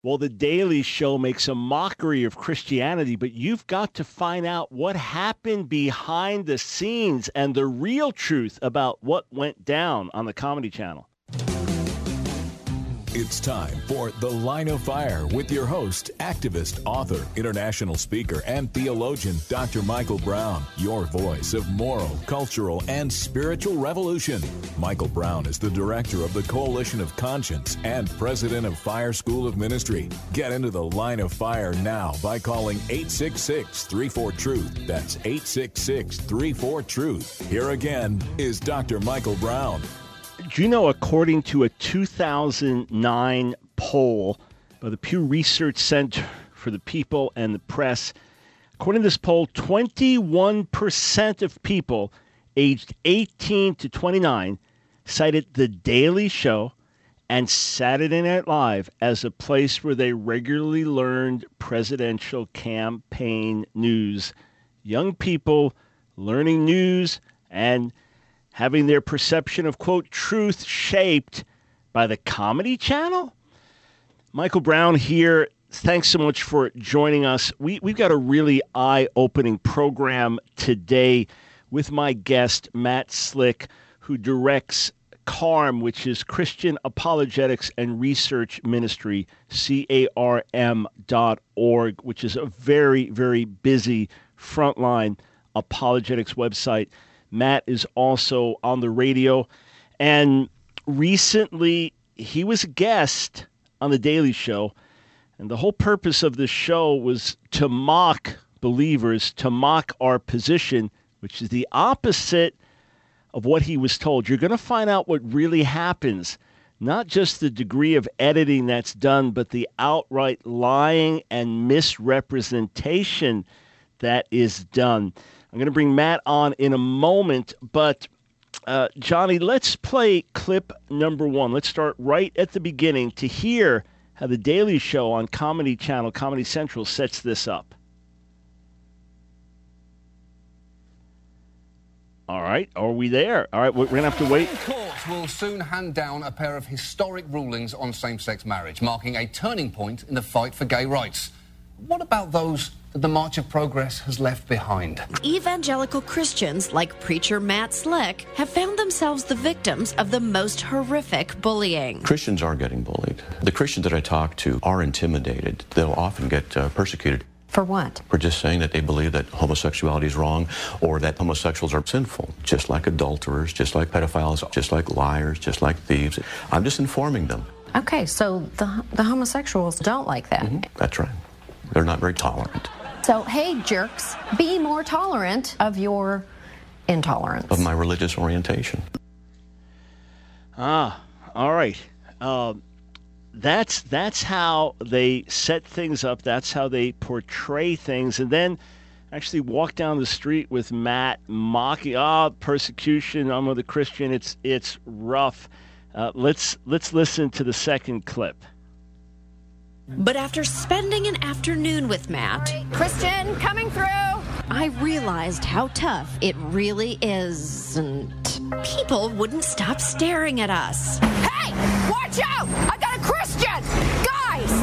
Well, The Daily Show makes a mockery of Christianity, but you've got to find out what happened behind the scenes and the real truth about what went down on the Comedy Channel. It's time for The Line of Fire with your host, activist, author, international speaker, and theologian, Dr. Michael Brown, your voice of moral, cultural, and spiritual revolution. Michael Brown is the director of the Coalition of Conscience and president of Fire School of Ministry. Get into The Line of Fire now by calling 866-34-TRUTH. That's 866-34-TRUTH. Here again is Dr. Michael Brown. Do you know, according to a 2009 poll by the Pew Research Center for the People and the Press, according to this poll, 21% of people aged 18 to 29 cited The Daily Show and Saturday Night Live as a place where they regularly learned presidential campaign news. Young people learning news and having their perception of, quote, truth shaped by the Comedy Channel? Michael Brown here. Thanks so much for joining us. We've got a really eye-opening program today with my guest, Matt Slick, who directs CARM, which is Christian Apologetics and Research Ministry, CARM.org, which is a very, very busy frontline apologetics website. Matt is also on the radio, and recently he was a guest on The Daily Show, and the whole purpose of the show was to mock believers, to mock our position, which is the opposite of what he was told. You're going to find out what really happens, not just the degree of editing that's done, but the outright lying and misrepresentation that is done. I'm going to bring Matt on in a moment, but Johnny, let's play clip number one. Let's start right at the beginning to hear how The Daily Show on Comedy Channel, Comedy Central, sets this up. All right, are we there? All right, we're going to have to wait. Courts will soon hand down a pair of historic rulings on same-sex marriage, marking a turning point in the fight for gay rights. What about those that the March of Progress has left behind? Evangelical Christians like preacher Matt Slick have found themselves the victims of the most horrific bullying. Christians are getting bullied. The Christians that I talk to are intimidated. They'll often get persecuted. For what? For just saying that they believe that homosexuality is wrong or that homosexuals are sinful, just like adulterers, just like pedophiles, just like liars, just like thieves. I'm just informing them. Okay, so the homosexuals don't like that. Mm-hmm. That's right. They're not very tolerant. So, hey, jerks, be more tolerant of your intolerance. Of my religious orientation. All right. That's how they set things up. That's how they portray things. And then actually walk down the street with Matt mocking, persecution, I'm with a Christian. It's rough. Let's listen to the second clip. But after spending an afternoon with Matt, Christian, coming through. I realized how tough it really isn't. People wouldn't stop staring at us. Hey, watch out! I got a Christian! Guys!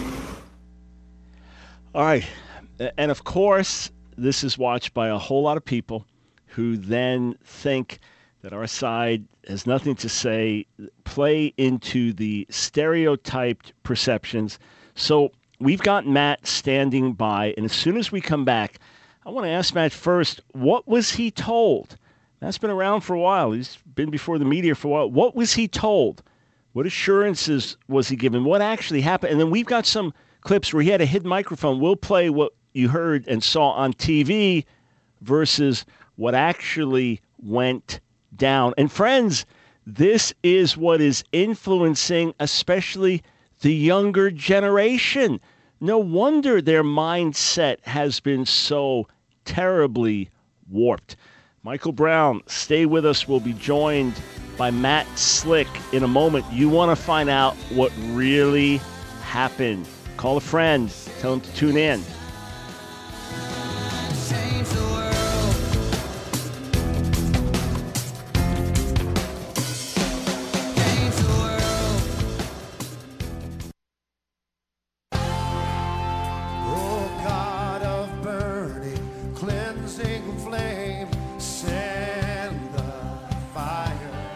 All right. And of course, this is watched by a whole lot of people who then think that our side has nothing to say, play into the stereotyped perceptions. So we've got Matt standing by, and as soon as we come back, I want to ask Matt first, what was he told? Matt's been around for a while. He's been before the media for a while. What was he told? What assurances was he given? What actually happened? And then we've got some clips where he had a hidden microphone. We'll play what you heard and saw on TV versus what actually went down. And friends, this is what is influencing especially the younger generation. No wonder their mindset has been so terribly warped. Michael Brown, stay with us. We'll be joined by Matt Slick in a moment. You want to find out what really happened. Call a friend. Tell them to tune in.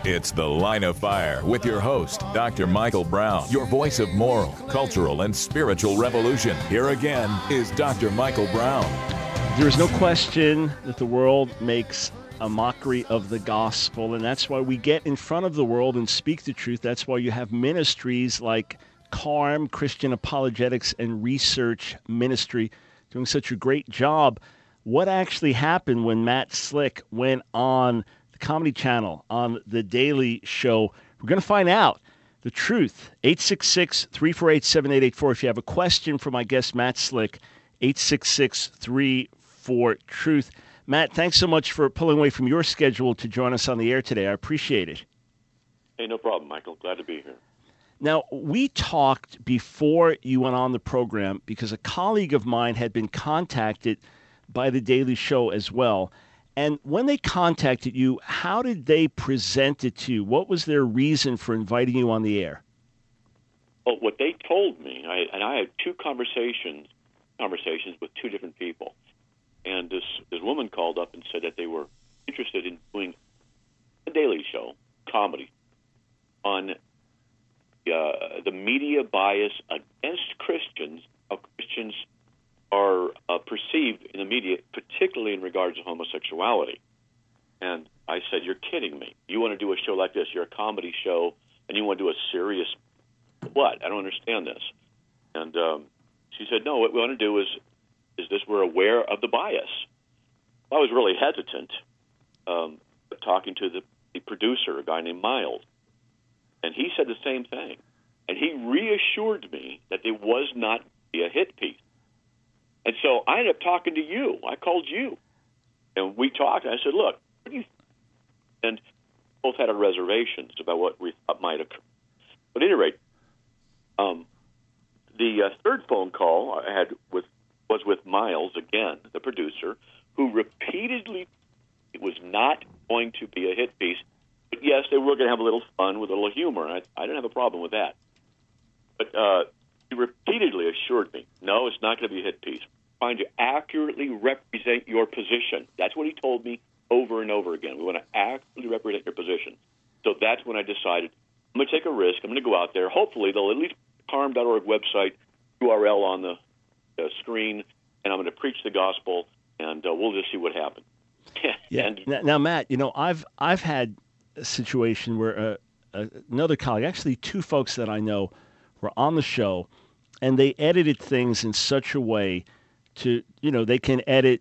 It's The Line of Fire with your host, Dr. Michael Brown, your voice of moral, cultural, and spiritual revolution. Here again is Dr. Michael Brown. There is no question that the world makes a mockery of the gospel, and that's why we get in front of the world and speak the truth. That's why you have ministries like CARM, Christian Apologetics and Research Ministry, doing such a great job. What actually happened when Matt Slick went on the Comedy Channel on The Daily Show? We're going to find out the truth. 866-348-7884. If you have a question for my guest, Matt Slick, 866-34-TRUTH. Matt, thanks so much for pulling away from your schedule to join us on the air today. I appreciate it. Hey, no problem, Michael. Glad to be here. Now, we talked before you went on the program because a colleague of mine had been contacted by The Daily Show as well. And when they contacted you, how did they present it to you? What was their reason for inviting you on the air? Well, what they told me, I had two conversations with two different people. And this woman called up and said that they were interested in doing a Daily Show, comedy, on the media bias against Christians, how Christians are perceived in the media, particularly in regards to homosexuality. And I said, you're kidding me. You want to do a show like this? You're a comedy show, and you want to do a serious what? I don't understand this. And she said, no, what we want to do is this, we're aware of the bias. I was really hesitant talking to the producer, a guy named Miles, and he said the same thing. And he reassured me that it was not a hit piece. And so I ended up talking to you. I called you, and we talked, and I said, look, what do you think? And both had our reservations about what we thought might occur. But at any rate, the third phone call I had was with Miles again, the producer, who repeatedly it was not going to be a hit piece. But yes, they were going to have a little fun with a little humor. I didn't have a problem with that. But he repeatedly assured me, no, it's not going to be a hit piece. We're trying to accurately represent your position. That's what he told me over and over again. We want to accurately represent your position. So that's when I decided I'm going to take a risk. I'm going to go out there. Hopefully, they'll at least carm.org website URL on the screen, and I'm going to preach the gospel, and we'll just see what happens. Yeah. Now, Matt, I've had a situation where another colleague, actually two folks that I know, were on the show, and they edited things in such a way to, they can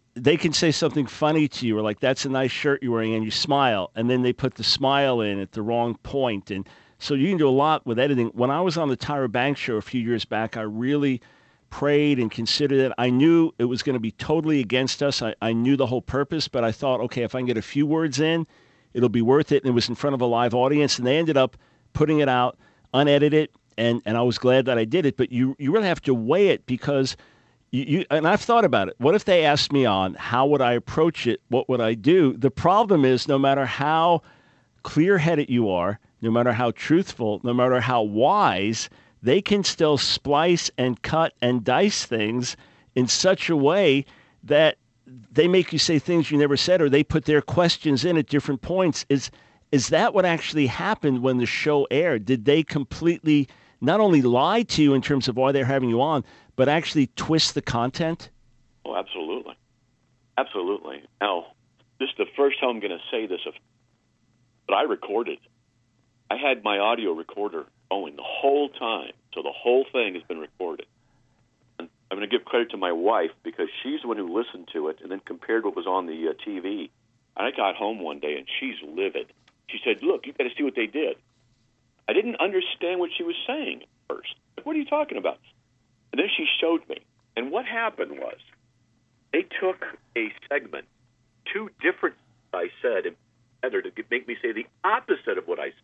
say something funny to you, or like, that's a nice shirt you're wearing, and you smile, and then they put the smile in at the wrong point. And so you can do a lot with editing. When I was on the Tyra Banks show a few years back, I really prayed and considered it. I knew it was going to be totally against us. I knew the whole purpose, but I thought, okay, if I can get a few words in, it'll be worth it. And it was in front of a live audience, and they ended up putting it out unedited, and I was glad that I did it. But you really have to weigh it, because you and I've thought about it. What if they asked me on, how would I approach it? What would I do? The problem is, no matter how clear-headed you are, no matter how truthful, no matter how wise, they can still splice and cut and dice things in such a way that they make you say things you never said, or they put their questions in at different points. Is that what actually happened when the show aired? Did they completely not only lie to you in terms of why they're having you on, but actually twist the content? Oh, absolutely. Absolutely. Now, this is the first time I'm going to say this, but I recorded. I had my audio recorder going the whole time, so the whole thing has been recorded. And I'm going to give credit to my wife, because she's the one who listened to it and then compared what was on the TV. And I got home one day, and she's livid. She said, look, you've got to see what they did. I didn't understand what she was saying at first. Like, what are you talking about? And then she showed me. And what happened was they took a segment, two different I said, and together to make me say the opposite of what I said.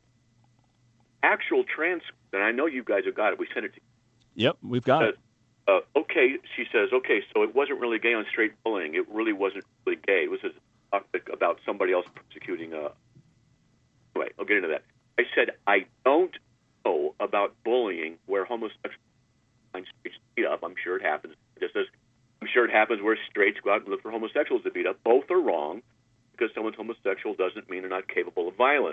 Actual transcript, and I know you guys have got it. We sent it to you. Yep, we've got it. Okay, she says, okay, so it wasn't really gay on straight bullying. It really wasn't really gay. It was a topic about somebody else persecuting. Anyway, I'll get into that. I said, I don't know about bullying where homosexuals beat up. I'm sure it happens. Just as I'm sure it happens where straights go out and look for homosexuals to beat up. Both are wrong, because someone's homosexual doesn't mean they're not capable of violence.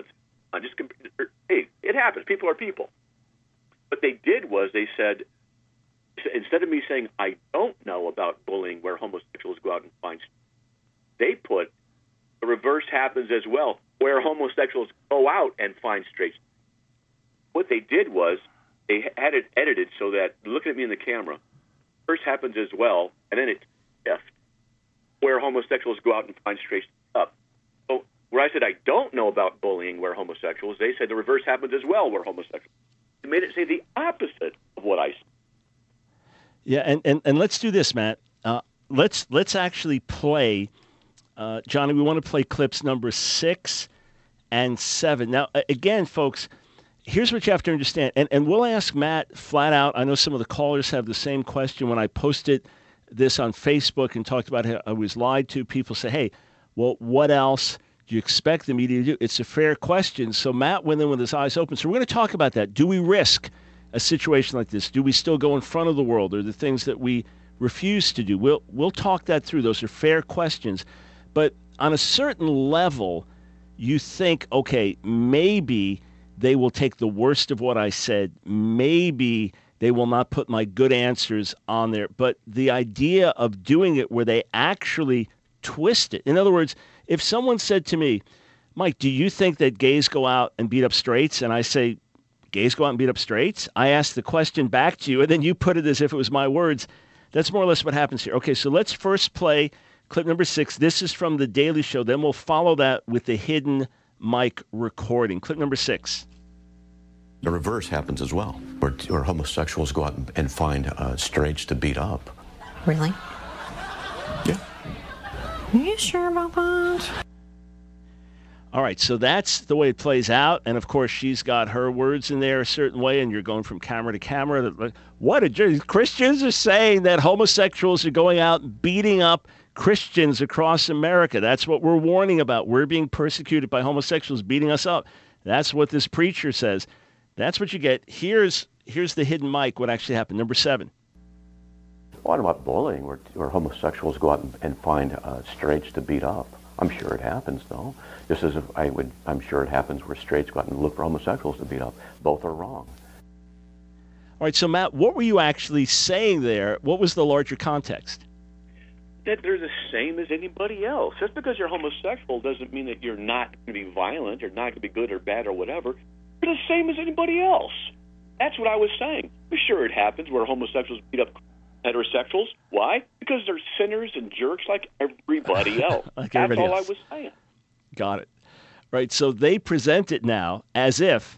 Hey, it happens. People are people. What they did was they said, instead of me saying, I don't know about bullying where homosexuals go out and find, they put, the reverse happens as well, where homosexuals go out and find straight. What they did was they had it edited so that, looking at me in the camera, reverse happens as well, and then it's left, where homosexuals go out and find straight up. So where I said I don't know about bullying where homosexuals, they said the reverse happens as well where homosexuals. They made it say the opposite of what I said. Yeah, and let's do this, Matt. Let's actually play, Johnny, we want to play clips number 6 and 7. Now, again, folks, here's what you have to understand, and we'll ask Matt flat out. I know some of the callers have the same question. When I posted this on Facebook and talked about how I was lied to, people say, hey, well, what else do you expect the media to do? It's a fair question. So Matt went in with his eyes open. So we're going to talk about that. Do we risk a situation like this? Do we still go in front of the world, or the things that we refuse to do? We'll talk that through. Those are fair questions. But on a certain level, you think, okay, maybe they will take the worst of what I said. Maybe they will not put my good answers on there. But the idea of doing it where they actually twist it. In other words, if someone said to me, Mike, do you think that gays go out and beat up straights? And I say, gays go out and beat up straights? I ask the question back to you, and then you put it as if it was my words. That's more or less what happens here. Okay, so let's first play clip number 6. This is from The Daily Show. Then we'll follow that with the hidden mic recording. Clip number 6. The reverse happens as well, where homosexuals go out and find straights to beat up. Really? Yeah. Are you sure about that? All right, so that's the way it plays out. And, of course, she's got her words in there a certain way, and you're going from camera to camera. Christians are saying that homosexuals are going out and beating up Christians across America. That's what we're warning about. We're being persecuted by homosexuals beating us up. That's what this preacher says. That's what you get. Here's the hidden mic, what actually happened. Number 7. What about bullying, where homosexuals go out and find straights to beat up? I'm sure it happens, though. Just as if I'm sure it happens where straights go out and look for homosexuals to beat up. Both are wrong. All right, so Matt, what were you actually saying there? What was the larger context? That they're the same as anybody else. Just because you're homosexual doesn't mean that you're not going to be violent or not going to be good or bad or whatever. You're the same as anybody else. That's what I was saying. I'm sure it happens where homosexuals beat up heterosexuals. Why? Because they're sinners and jerks like everybody else. Like That's everybody all else. I was saying. Got it. Right, so they present it now as if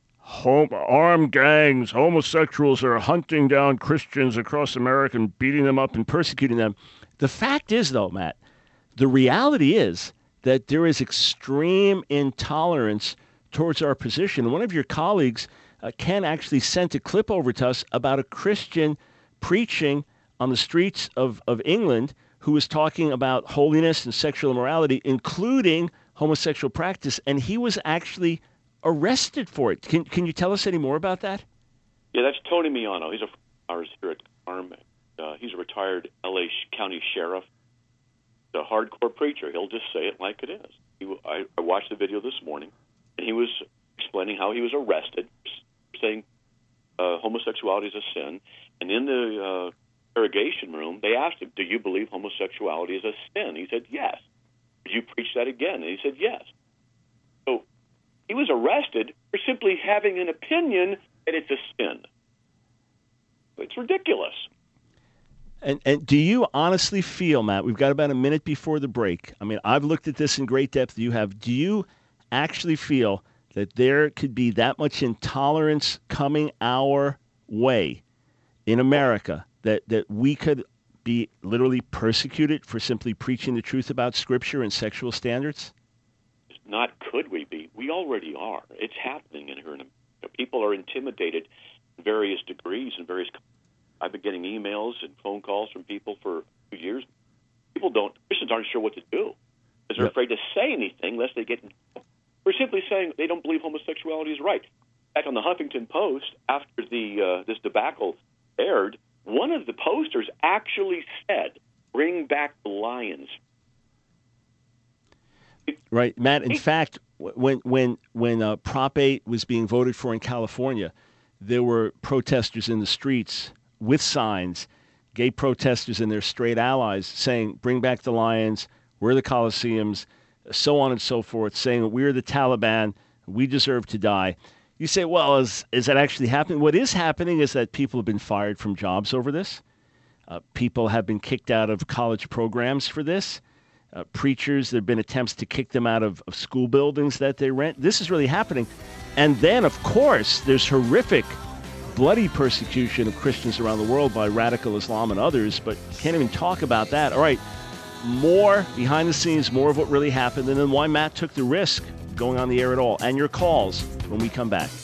armed gangs, homosexuals are hunting down Christians across America and beating them up and persecuting them. The fact is, though, Matt, the reality is that there is extreme intolerance towards our position. One of your colleagues, Ken, actually sent a clip over to us about a Christian preaching on the streets of England who was talking about holiness and sexual immorality, including homosexual practice, and he was actually arrested for it. Can you tell us any more about that? Yeah, that's Tony Miano. He's ours here at Carm. He's a retired L.A. County sheriff. He's a hardcore preacher. He'll just say it like it is. I watched the video this morning, and he was explaining how he was arrested, saying homosexuality is a sin. And in the interrogation room, they asked him, do you believe homosexuality is a sin? He said, yes. Did you preach that again? And he said, yes. So he was arrested for simply having an opinion that it's a sin. It's ridiculous. And do you honestly feel, Matt, we've got about a minute before the break. I mean, I've looked at this in great depth. You have. Do you actually feel that there could be that much intolerance coming our way in America that we could be literally persecuted for simply preaching the truth about Scripture and sexual standards? Not could we be. We already are. It's happening in here. People are intimidated in various degrees and various. I've been getting emails and phone calls from people for 2 years. Christians aren't sure what to do because they're afraid to say anything lest they get in trouble. We're simply saying they don't believe homosexuality is right. In fact, on the Huffington Post, after this debacle aired, one of the posters actually said, bring back the lions. Right, Matt. In fact, when Prop 8 was being voted for in California, there were protesters in the streets with signs, gay protesters and their straight allies saying, "Bring back the lions, we're the Coliseums," so on and so forth, saying we're the Taliban, we deserve to die. You say, well, is that actually happening? What is happening is that people have been fired from jobs over this. People have been kicked out of college programs for this. Preachers, there have been attempts to kick them out of school buildings that they rent. This is really happening. And then, of course, there's horrific, bloody persecution of Christians around the world by radical Islam and others, but can't even talk about that. All right, more behind the scenes, more of what really happened, and then why Matt took the risk of going on the air at all, and your calls when we come back.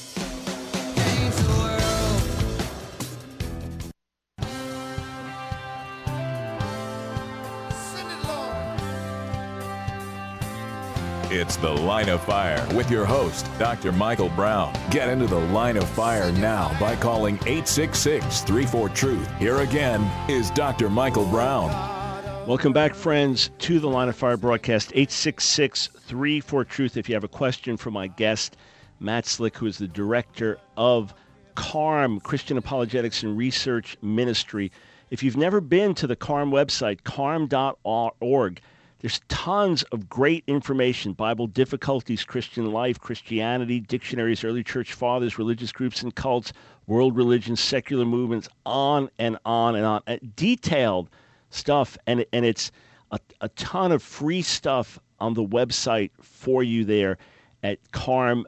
It's The Line of Fire with your host, Dr. Michael Brown. Get into the Line of Fire now by calling 866-34-TRUTH. Here again is Dr. Michael Brown. Welcome back, friends, to the Line of Fire broadcast, 866-34-TRUTH. If you have a question for my guest, Matt Slick, who is the director of CARM, Christian Apologetics and Research Ministry. If you've never been to the CARM website, carm.org, there's tons of great information: Bible difficulties, Christian life, Christianity, dictionaries, early church fathers, religious groups and cults, world religions, secular movements, on and on and on. Detailed stuff, and it's a ton of free stuff on the website for you there at carm.org.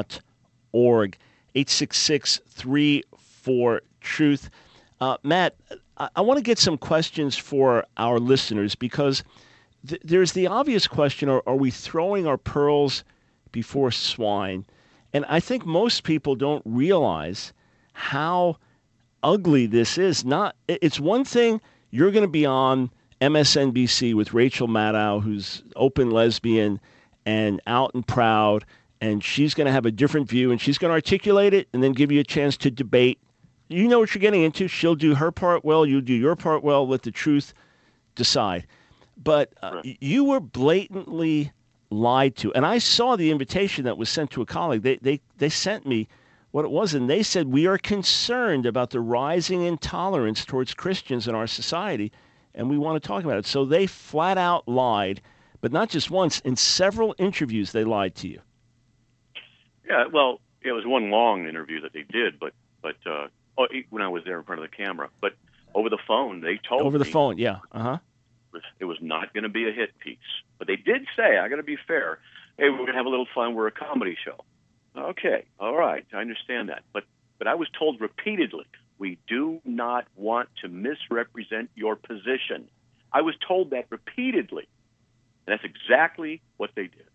866-34-TRUTH. Matt, I want to get some questions for our listeners because there's the obvious question, are we throwing our pearls before swine? And I think most people don't realize how ugly this is. It's one thing, you're going to be on MSNBC with Rachel Maddow, who's open lesbian and out and proud, and she's going to have a different view, and she's going to articulate it and then give you a chance to debate. You know what you're getting into. She'll do her part well, you do your part well, let the truth decide. But you were blatantly lied to. And I saw the invitation that was sent to a colleague. They sent me what it was, and they said, we are concerned about the rising intolerance towards Christians in our society, and we want to talk about it. So they flat out lied, but not just once. In several interviews, they lied to you. Yeah, well, it was one long interview that they did, but when I was there in front of the camera. But over the phone, they told me. Over the phone, yeah. Uh-huh. It was not going to be a hit piece. But they did say, I got to be fair, hey, we're going to have a little fun. We're a comedy show. Okay, all right, I understand that. But I was told repeatedly, we do not want to misrepresent your position. I was told that repeatedly. And that's exactly what they did.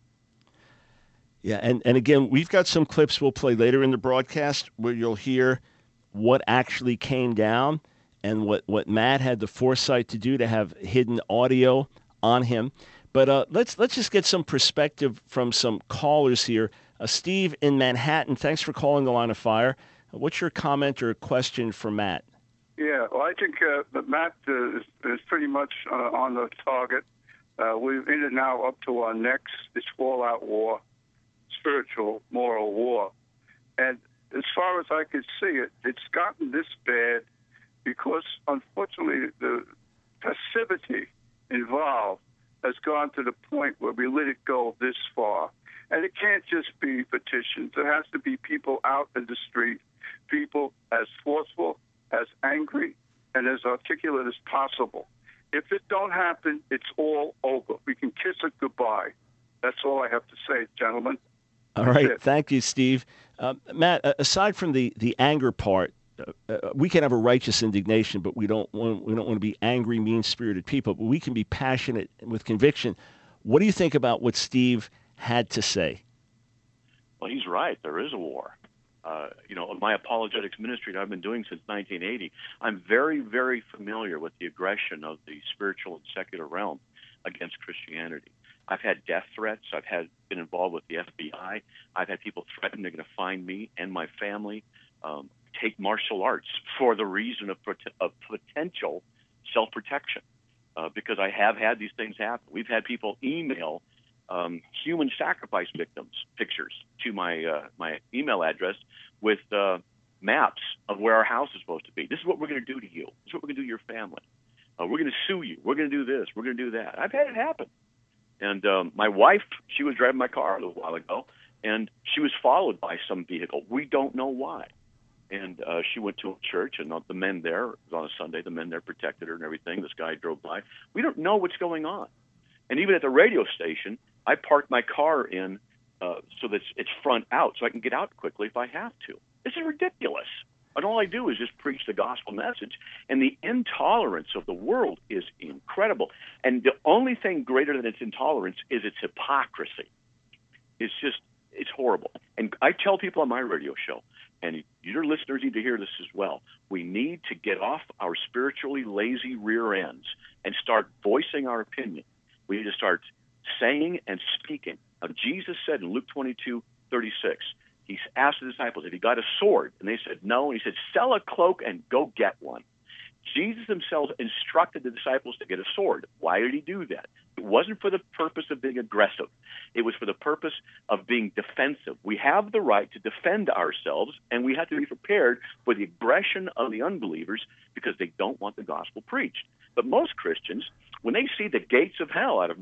Yeah, and again, we've got some clips we'll play later in the broadcast where you'll hear what actually came down and what Matt had the foresight to do to have hidden audio on him. But let's just get some perspective from some callers here. Steve in Manhattan, thanks for calling the Line of Fire. What's your comment or question for Matt? Yeah, well, I think that Matt is pretty much on the target. We're in it now up to our necks. It's all-out war, spiritual, moral war. And as far as I could see it, it's gotten this bad because, unfortunately, the passivity involved has gone to the point where we let it go this far. And it can't just be petitions. There has to be people out in the street, people as forceful, as angry, and as articulate as possible. If it don't happen, it's all over. We can kiss it goodbye. That's all I have to say, gentlemen. All right. Thank you, Steve. Matt, aside from the anger part, we can have a righteous indignation, but we don't want to be angry, mean-spirited people. But we can be passionate with conviction. What do you think about what Steve had to say? Well, he's right. There is a war. My apologetics ministry that I've been doing since 1980, I'm very, very familiar with the aggression of the spiritual and secular realm against Christianity. I've had death threats. I've been involved with the FBI. I've had people threaten they're going to find me and my family, take martial arts for the reason of potential self-protection, because I have had these things happen. We've had people email human sacrifice victims pictures to my my email address with maps of where our house is supposed to be. This is what we're going to do to you. This is what we're going to do to your family. We're going to sue you. We're going to do this. We're going to do that. I've had it happen. And my wife, she was driving my car a little while ago, and she was followed by some vehicle. We don't know why. And she went to a church, and the men there, it was on a Sunday, the men there protected her and everything. This guy drove by. We don't know what's going on. And even at the radio station, I parked my car in so that it's front out so I can get out quickly if I have to. This is ridiculous. And all I do is just preach the gospel message. And the intolerance of the world is incredible. And the only thing greater than its intolerance is its hypocrisy. It's horrible. And I tell people on my radio show, and your listeners need to hear this as well, we need to get off our spiritually lazy rear ends and start voicing our opinion. We need to start saying and speaking. Now, Jesus said in Luke 22:36, he asked the disciples if he got a sword, and they said no, and he said, sell a cloak and go get one. Jesus himself instructed the disciples to get a sword. Why did he do that? It wasn't for the purpose of being aggressive. It was for the purpose of being defensive. We have the right to defend ourselves, and we have to be prepared for the aggression of the unbelievers because they don't want the gospel preached. But most Christians, when they see the gates of hell out of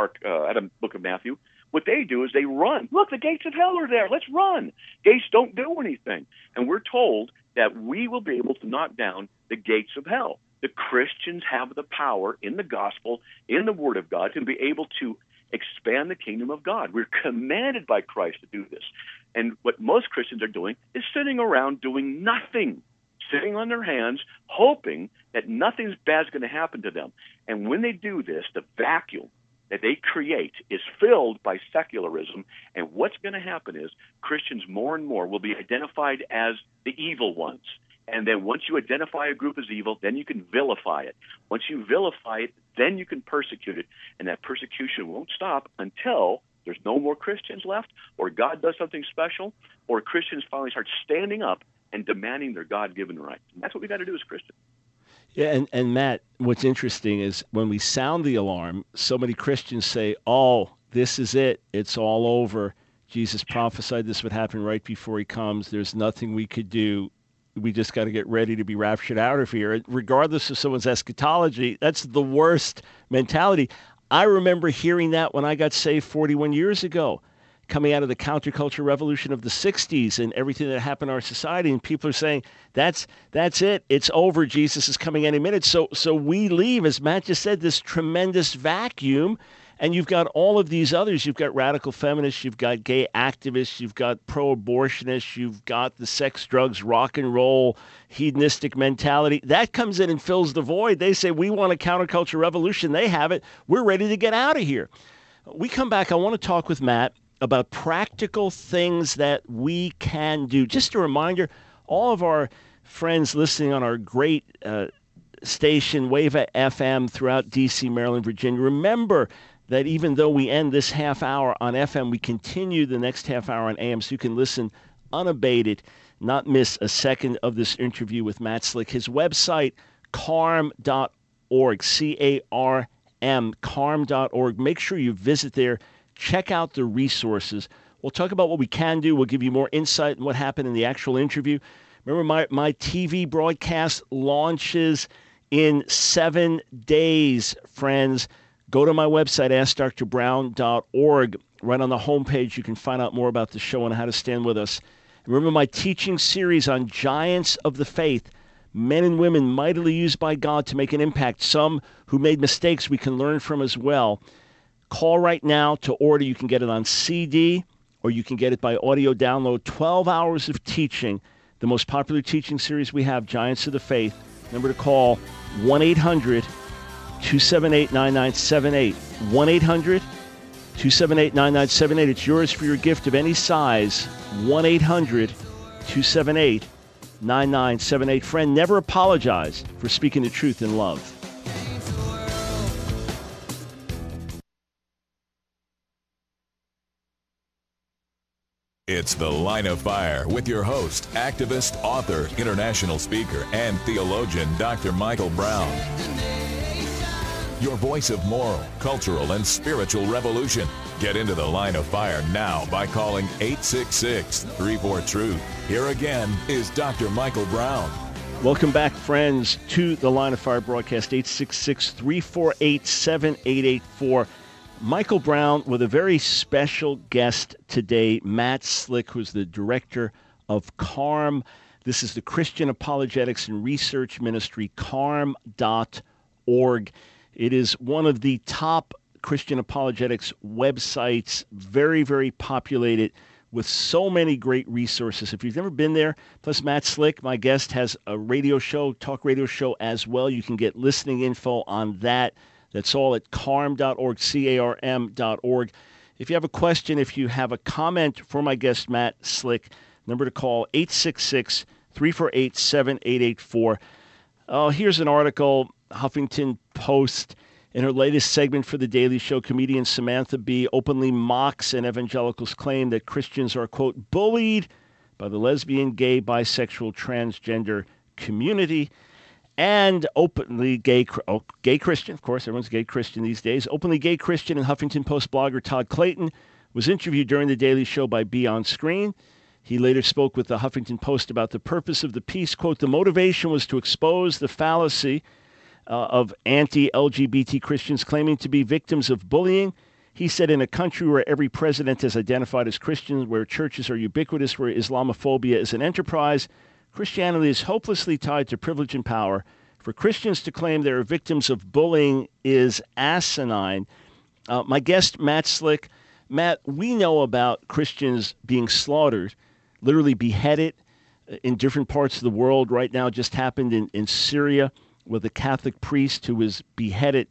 the book of Matthew, what they do is they run. Look, the gates of hell are there. Let's run. Gates don't do anything. And we're told that we will be able to knock down the gates of hell. The Christians have the power in the gospel, in the Word of God, to be able to expand the kingdom of God. We're commanded by Christ to do this. And what most Christians are doing is sitting around doing nothing, sitting on their hands, hoping that nothing bad is going to happen to them. And when they do this, the vacuum that they create is filled by secularism, and what's going to happen is Christians more and more will be identified as the evil ones. And then once you identify a group as evil, then you can vilify it. Once you vilify it, then you can persecute it, and that persecution won't stop until there's no more Christians left, or God does something special, or Christians finally start standing up and demanding their God-given rights. And that's what we got to do as Christians. Yeah, and Matt, what's interesting is when we sound the alarm, so many Christians say, oh, this is it. It's all over. Jesus prophesied this would happen right before he comes. There's nothing we could do. We just got to get ready to be raptured out of here. Regardless of someone's eschatology, that's the worst mentality. I remember hearing that when I got saved 41 years ago, coming out of the counterculture revolution of the 60s and everything that happened in our society. And people are saying, that's it. It's over. Jesus is coming any minute. So we leave, as Matt just said, this tremendous vacuum. And you've got all of these others. You've got radical feminists. You've got gay activists. You've got pro-abortionists. You've got the sex, drugs, rock and roll, hedonistic mentality. That comes in and fills the void. They say, we want a counterculture revolution. They have it. We're ready to get out of here. We come back. I want to talk with Matt about practical things that we can do. Just a reminder, all of our friends listening on our great station, Wava FM, throughout D.C., Maryland, Virginia, remember that even though we end this half hour on FM, we continue the next half hour on AM, so you can listen unabated, not miss a second of this interview with Matt Slick. His website, carm.org, C-A-R-M, carm.org. Make sure you visit there. Check out the resources. We'll talk about what we can do. We'll give you more insight on what happened in the actual interview. Remember, my TV broadcast launches in 7 days, friends. Go to my website, AskDrBrown.org. Right on the homepage, you can find out more about the show and how to stand with us. Remember my teaching series on giants of the faith, men and women mightily used by God to make an impact, some who made mistakes we can learn from as well. Call right now to order. You can get it on CD or you can get it by audio download. 12 hours of teaching, the most popular teaching series we have, Giants of the Faith. Remember to call 1-800-278-9978. 1-800-278-9978. It's yours for your gift of any size. 1-800-278-9978. Friend, never apologize for speaking the truth in love. It's The Line of Fire with your host, activist, author, international speaker, and theologian, Dr. Michael Brown. Your voice of moral, cultural, and spiritual revolution. Get into the line of fire now by calling 866-34-TRUTH. Here again is Dr. Michael Brown. Welcome back, friends, to the Line of Fire broadcast, 866-348-7884. Michael Brown with a very special guest today, Matt Slick, who's the director of CARM. This is the Christian Apologetics and Research Ministry, carm.org. It is one of the top Christian apologetics websites, very, very populated with so many great resources. If you've never been there, plus Matt Slick, my guest, has a radio show, talk radio show as well. You can get listening info on that. That's all at carm.org, carm.org. If you have a question, if you have a comment for my guest, Matt Slick, number to call, 866-348-7884. Oh, here's an article, Huffington Post. In her latest segment for The Daily Show, comedian Samantha Bee openly mocks an evangelical's claim that Christians are, quote, bullied by the lesbian, gay, bisexual, transgender community. And openly gay Christian, of course, everyone's gay Christian these days, openly gay Christian and Huffington Post blogger Todd Clayton was interviewed during The Daily Show by Bee on Screen. He later spoke with the Huffington Post about the purpose of the piece. Quote, the motivation was to expose the fallacy of anti-LGBT Christians claiming to be victims of bullying. He said, in a country where every president is identified as Christian, where churches are ubiquitous, where Islamophobia is an enterprise, Christianity is hopelessly tied to privilege and power. For Christians to claim they are victims of bullying is asinine. My guest, Matt Slick. Matt, we know about Christians being slaughtered, literally beheaded in different parts of the world. Right now, just happened in Syria with a Catholic priest who was beheaded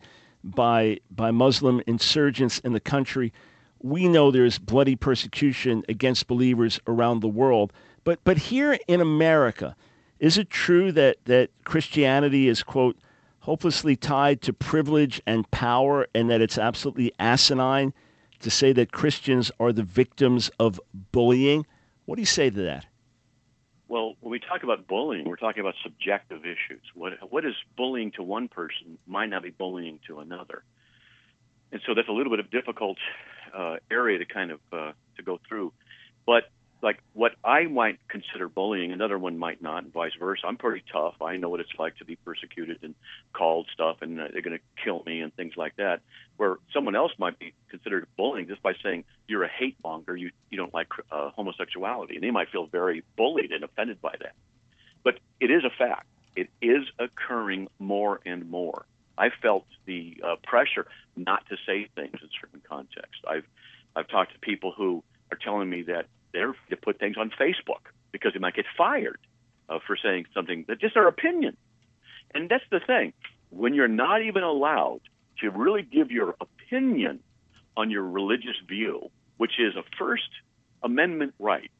by Muslim insurgents in the country. We know there's bloody persecution against believers around the world. But here in America, is it true that Christianity is, quote, hopelessly tied to privilege and power, and that it's absolutely asinine to say that Christians are the victims of bullying? What do you say to that? Well, when we talk about bullying, we're talking about subjective issues. What is bullying to one person might not be bullying to another. And so that's a little bit of difficult area to kind of to go through. But like what I might consider bullying, another one might not, and vice versa. I'm pretty tough. I know what it's like to be persecuted and called stuff, and they're going to kill me and things like that. Where someone else might be considered bullying just by saying you're a hate monger, you don't like homosexuality, and they might feel very bullied and offended by that. But it is a fact. It is occurring more and more. I felt the pressure not to say things in certain contexts. I've talked to people who are telling me that they're to put things on Facebook because they might get fired for saying something that's just their opinion. And that's the thing. When you're not even allowed to really give your opinion on your religious view, which is a First Amendment right,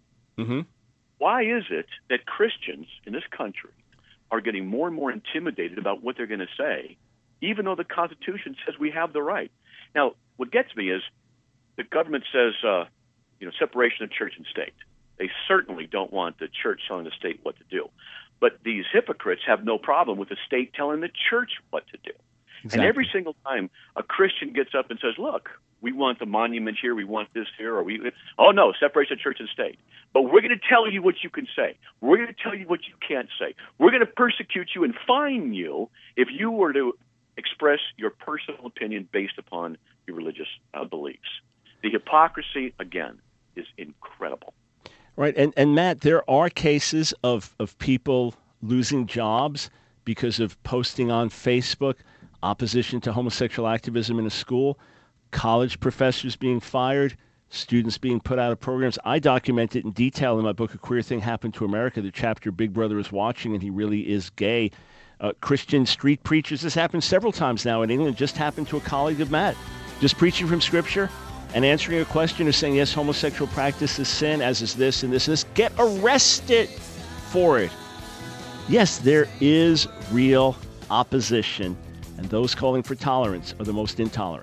why is it that Christians in this country are getting more and more intimidated about what they're going to say, even though the Constitution says we have the right? Now, what gets me is the government says, separation of church and state. They certainly don't want the church telling the state what to do. But these hypocrites have no problem with the state telling the church what to do. Exactly. And every single time a Christian gets up and says, look, we want the monument here, we want this here, oh no, separation of church and state. But we're going to tell you what you can say. We're going to tell you what you can't say. We're going to persecute you and fine you if you were to express your personal opinion based upon your religious beliefs. The hypocrisy, again, is incredible. Right. And Matt, there are cases of people losing jobs because of posting on Facebook opposition to homosexual activism in a school, college professors being fired, students being put out of programs. I document it in detail in my book, A Queer Thing Happened to America, the chapter Big Brother is Watching and He Really Is Gay. Christian street preachers, this happened several times now in England, just happened to a colleague of Matt, just preaching from Scripture and answering a question or saying, yes, homosexual practice is sin, as is this and this and this, get arrested for it. Yes, there is real opposition, and those calling for tolerance are the most intolerant.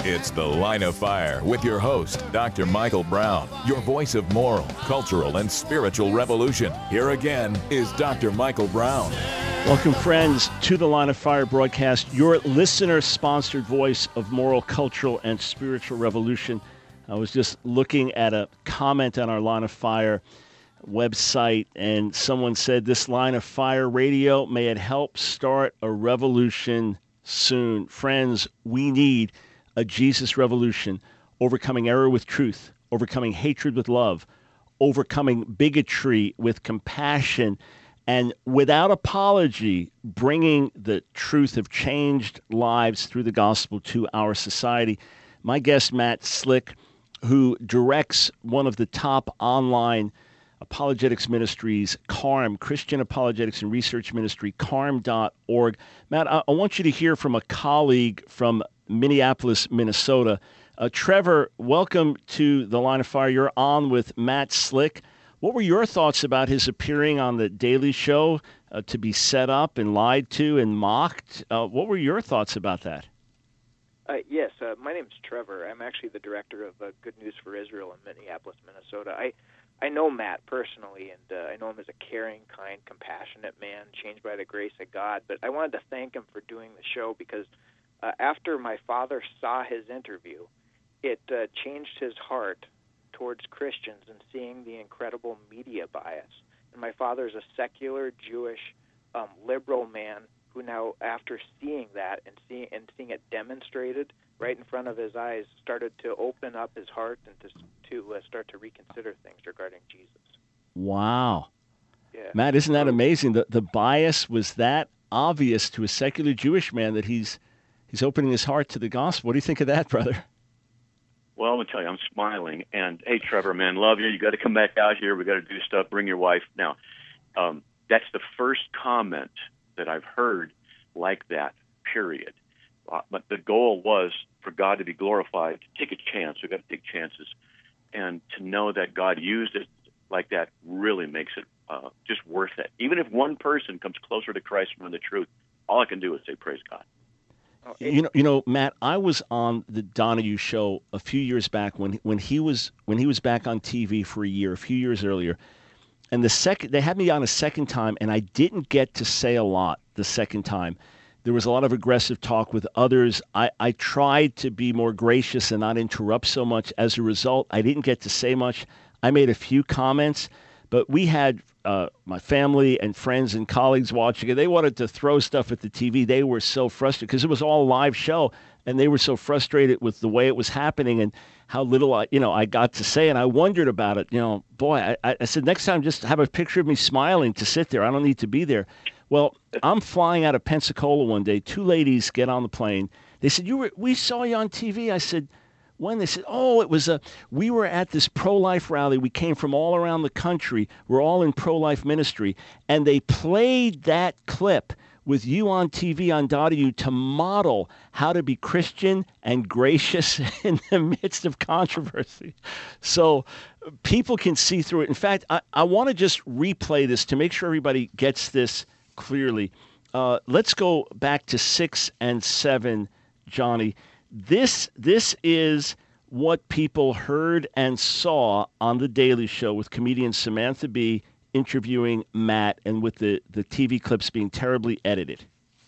It's The Line of Fire with your host, Dr. Michael Brown, your voice of moral, cultural, and spiritual revolution. Here again is Dr. Michael Brown. Welcome, friends, to the Line of Fire broadcast, your listener-sponsored voice of moral, cultural, and spiritual revolution. I was just looking at a comment on our Line of Fire website, and someone said, this Line of Fire radio, may it help start a revolution soon. Friends, we need a Jesus revolution, overcoming error with truth, overcoming hatred with love, overcoming bigotry with compassion, and without apology, bringing the truth of changed lives through the gospel to our society. My guest, Matt Slick, who directs one of the top online apologetics ministries, CARM, Christian Apologetics and Research Ministry, carm.org. Matt, I want you to hear from a colleague from Minneapolis, Minnesota. Trevor, welcome to the Line of Fire. You're on with Matt Slick. What were your thoughts about his appearing on The Daily Show to be set up and lied to and mocked? What were your thoughts about that? Yes, my name is Trevor. I'm actually the director of Good News for Israel in Minneapolis, Minnesota. I know Matt personally, and I know him as a caring, kind, compassionate man, changed by the grace of God. But I wanted to thank him for doing the show because after my father saw his interview, it changed his heart towards Christians and seeing the incredible media bias. And my father's a secular, Jewish, liberal man who now, after seeing that and seeing it demonstrated right in front of his eyes, started to open up his heart and to start to reconsider things regarding Jesus. Wow. Yeah. Matt, isn't that amazing? The bias was that obvious to a secular Jewish man that he's opening his heart to the gospel. What do you think of that, brother? Well, I'm going to tell you, I'm smiling. And, hey, Trevor, man, love you. You got to come back out here. We got to do stuff. Bring your wife. Now, that's the first comment that I've heard like that, period. But the goal was for God to be glorified, to take a chance. We've got to take chances. And to know that God used it like that really makes it just worth it. Even if one person comes closer to Christ from the truth, all I can do is say, praise God. You know, Matt, I was on the Donahue show a few years back when he was back on TV for a year, a few years earlier. And they had me on a second time, and I didn't get to say a lot the second time. There was a lot of aggressive talk with others. I tried to be more gracious and not interrupt so much. As a result, I didn't get to say much. I made a few comments, but we had my family and friends and colleagues watching it. They wanted to throw stuff at the TV. They were so frustrated because it was all a live show, and they were so frustrated with the way it was happening and how little I got to say. And I wondered about it. Boy, I said, next time just have a picture of me smiling to sit there. I don't need to be there. Well, I'm flying out of Pensacola one day. Two ladies get on the plane. They said, we saw you on TV. I said, when? They said, we were at this pro-life rally. We came from all around the country. We're all in pro-life ministry. And they played that clip with you on TV on Donahue to model how to be Christian and gracious in the midst of controversy. So people can see through it. In fact, I want to just replay this to make sure everybody gets this clearly. Let's go back to 6 and 7, Johnny. This is what people heard and saw on The Daily Show with comedian Samantha Bee interviewing Matt, and with the TV clips being terribly edited.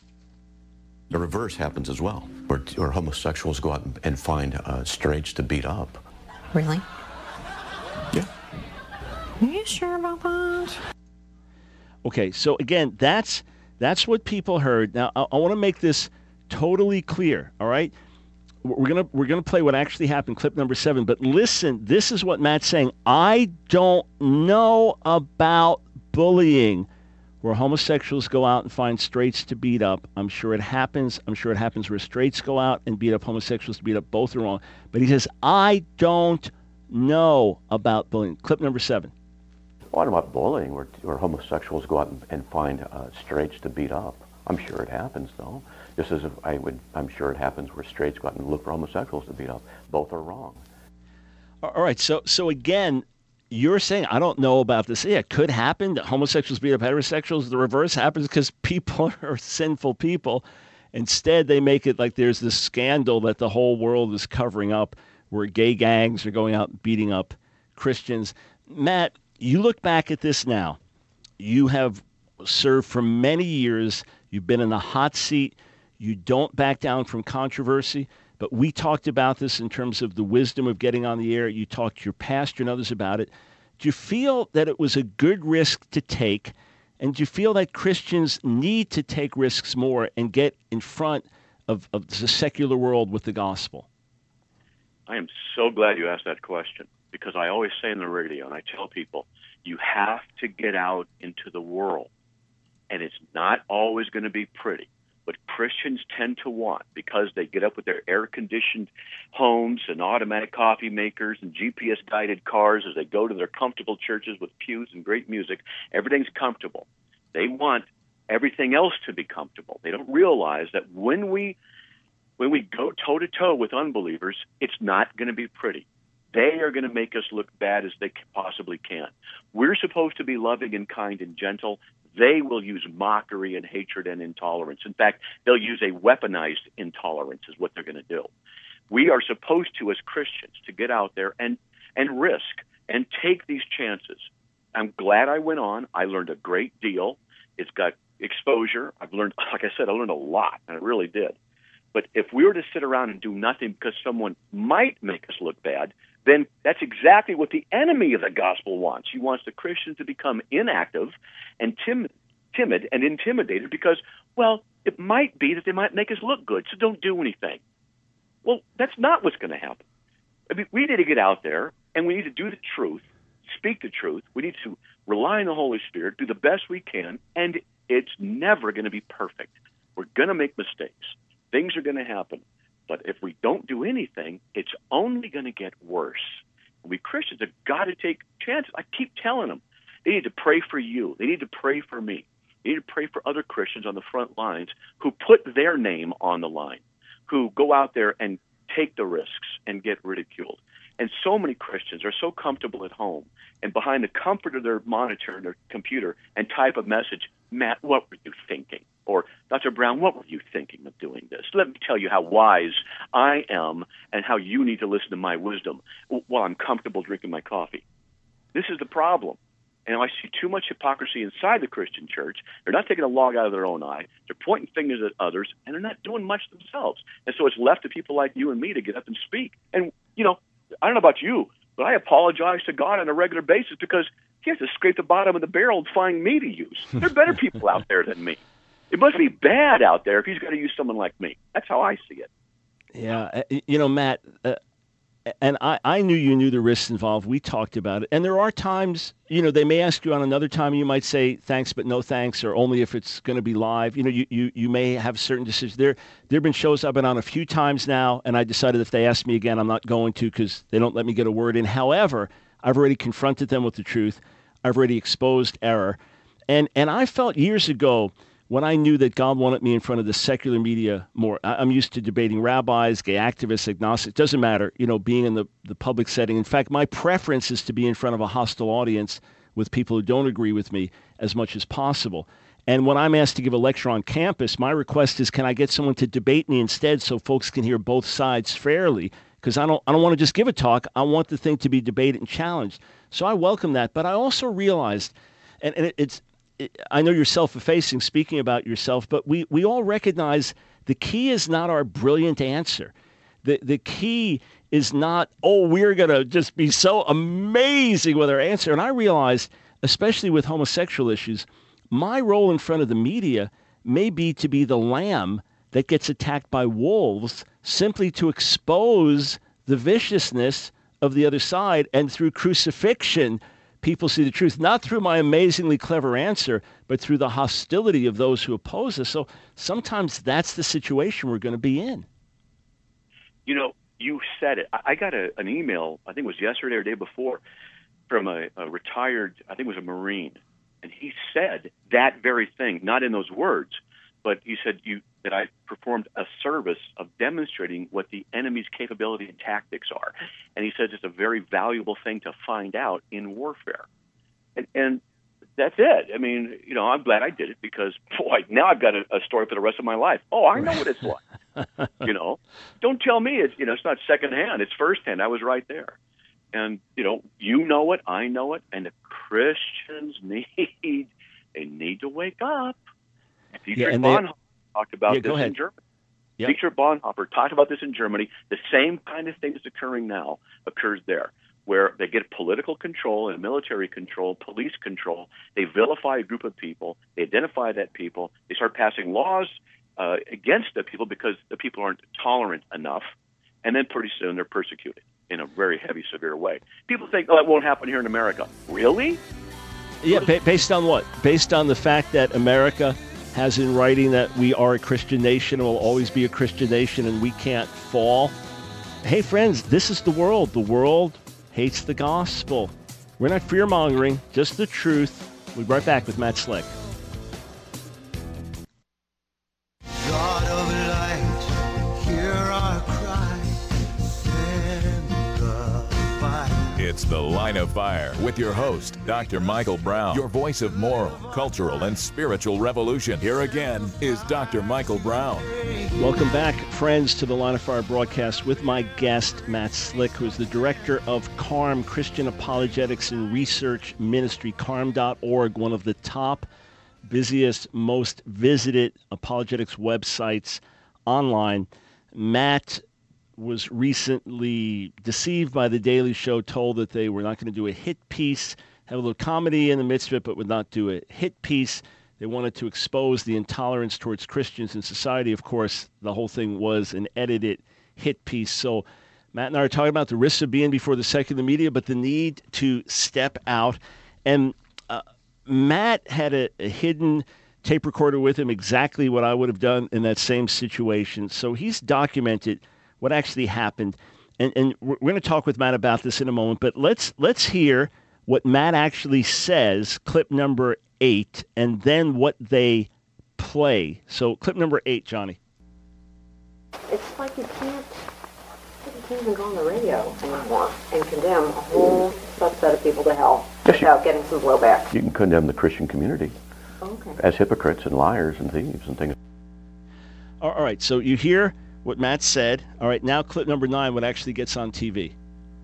The reverse happens as well, where homosexuals go out and find straights to beat up. Really? Yeah. Are you sure about that? Okay, so again, that's what people heard. Now, I want to make this totally clear, all right? We're gonna play what actually happened, clip number 7. But listen, this is what Matt's saying. I don't know about bullying, where homosexuals go out and find straights to beat up. I'm sure it happens. I'm sure it happens where straights go out and beat up homosexuals to beat up. Both are wrong. But he says, I don't know about bullying. Clip number 7. What about bullying, where homosexuals go out and find straights to beat up? I'm sure it happens, though. Just as if I'm sure it happens where straights go out and look for homosexuals to beat up. Both are wrong. All right. So again, you're saying, I don't know about this. Yeah, it could happen that homosexuals beat up heterosexuals. The reverse happens because people are sinful people. Instead, they make it like there's this scandal that the whole world is covering up where gay gangs are going out and beating up Christians. Matt, you look back at this now. You have served for many years. You've been in the hot seat. You don't back down from controversy. But we talked about this in terms of the wisdom of getting on the air. You talked to your pastor and others about it. Do you feel that it was a good risk to take? And do you feel that Christians need to take risks more and get in front of the secular world with the gospel? I am so glad you asked that question, because I always say in the radio, and I tell people, you have to get out into the world. And it's not always going to be pretty. But Christians tend to want, because they get up with their air-conditioned homes and automatic coffee makers and GPS-guided cars as they go to their comfortable churches with pews and great music. Everything's comfortable. They want everything else to be comfortable. They don't realize that when we go toe-to-toe with unbelievers, it's not going to be pretty. They are going to make us look bad as they possibly can. We're supposed to be loving and kind and gentle. They will use mockery and hatred and intolerance. In fact, they'll use a weaponized intolerance is what they're going to do. We are supposed to, as Christians, to get out there and risk and take these chances. I'm glad I went on. I learned a great deal. It's got exposure. I've learned, like I said, I learned a lot, and I really did. But if we were to sit around and do nothing because someone might make us look bad, then that's exactly what the enemy of the gospel wants. He wants the Christians to become inactive and timid and intimidated because, well, it might be that they might make us look good, so don't do anything. Well, that's not what's going to happen. I mean, we need to get out there, and we need to do the truth, speak the truth. We need to rely on the Holy Spirit, do the best we can, and it's never going to be perfect. We're going to make mistakes. Things are going to happen. But if we don't do anything, it's only going to get worse. We Christians have got to take chances. I keep telling them, they need to pray for you. They need to pray for me. They need to pray for other Christians on the front lines who put their name on the line, who go out there and take the risks and get ridiculed. And so many Christians are so comfortable at home and behind the comfort of their monitor and their computer and type a message, Matt, what were you thinking? Or, Dr. Brown, what were you thinking of doing this? Let me tell you how wise I am and how you need to listen to my wisdom while I'm comfortable drinking my coffee. This is the problem. And I see too much hypocrisy inside the Christian church. They're not taking a log out of their own eye. They're pointing fingers at others, and they're not doing much themselves. And so it's left to people like you and me to get up and speak. And, you know, I don't know about you, but I apologize to God on a regular basis because he has to scrape the bottom of the barrel to find me to use. There are better people out there than me. It must be bad out there if he's going to use someone like me. That's how I see it. Yeah. You know, Matt, and I knew you knew the risks involved. We talked about it. And there are times, you know, they may ask you on another time, you might say thanks, but no thanks, or only if it's going to be live. You know, you may have certain decisions. There have been shows I've been on a few times now, and I decided if they ask me again, I'm not going to because they don't let me get a word in. However, I've already confronted them with the truth. I've already exposed error. And I felt years ago, when I knew that God wanted me in front of the secular media more, I'm used to debating rabbis, gay activists, agnostics, doesn't matter, you know, being in the public setting. In fact, my preference is to be in front of a hostile audience with people who don't agree with me as much as possible. And when I'm asked to give a lecture on campus, my request is, can I get someone to debate me instead so folks can hear both sides fairly? Because I don't want to just give a talk. I want the thing to be debated and challenged. So I welcome that. But I also realized, and I know you're self-effacing, speaking about yourself, but we all recognize the key is not our brilliant answer. The key is not, we're going to just be so amazing with our answer. And I realized, especially with homosexual issues, my role in front of the media may be to be the lamb that gets attacked by wolves simply to expose the viciousness of the other side. And through crucifixion, people see the truth, not through my amazingly clever answer, but through the hostility of those who oppose us. So sometimes that's the situation we're going to be in. You know, you said it. I got an email, I think it was yesterday or the day before, from a retired, I think it was a Marine. And he said that very thing, not in those words, but he said that I performed a service of demonstrating what the enemy's capability and tactics are. And he says it's a very valuable thing to find out in warfare. And that's it. I mean, I'm glad I did it because, boy, now I've got a story for the rest of my life. Oh, I know what it's like. Don't tell me it's not secondhand. It's firsthand. I was right there. And, you know it, I know it, and the Christians need to wake up. Dietrich Bonhoeffer talked about this in Germany. Yep. Dietrich Bonhoeffer talked about this in Germany. The same kind of thing that's occurring now occurs there, where they get political control and military control, police control. They vilify a group of people. They identify that people. They start passing laws against the people because the people aren't tolerant enough. And then pretty soon they're persecuted in a very heavy, severe way. People think, that won't happen here in America. Really? Yeah, based on what? Based on the fact that America has in writing that we are a Christian nation and will always be a Christian nation and we can't fall. Hey, friends, this is the world. The world hates the gospel. We're not fear-mongering, just the truth. We'll be right back with Matt Slick. God of light, hear our cry, send the fire. It's The Line of Fire with your host, Dr. Michael Brown, your voice of moral, cultural, and spiritual revolution. Here again is Dr. Michael Brown. Welcome back, friends, to the Line of Fire broadcast with my guest, Matt Slick, who is the director of CARM, Christian Apologetics and Research Ministry, carm.org, one of the top, busiest, most visited apologetics websites online. Matt was recently deceived by The Daily Show, told that they were not going to do a hit piece, have a little comedy in the midst of it, but would not do a hit piece. They wanted to expose the intolerance towards Christians in society. Of course, the whole thing was an edited hit piece. So Matt and I are talking about the risks of being before the secular media, but the need to step out. And Matt had a hidden tape recorder with him, exactly what I would have done in that same situation. So he's documented what actually happened. And we're going to talk with Matt about this in a moment, but let's hear what Matt actually says, clip number 8, and then what they play. So clip number 8, Johnny. It's like you can't even go on the radio anymore and condemn a whole subset of people to hell without getting some blowback. You can condemn the Christian community as hypocrites and liars and thieves and things. All right, so you hear what Matt said. All right, now clip number 9, what actually gets on TV.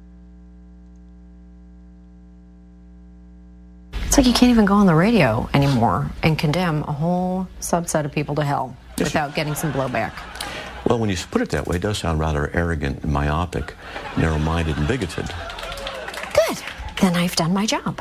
It's like you can't even go on the radio anymore and condemn a whole subset of people to hell without getting some blowback. Well, when you put it that way, it does sound rather arrogant and myopic, narrow-minded and bigoted. Good. Then I've done my job.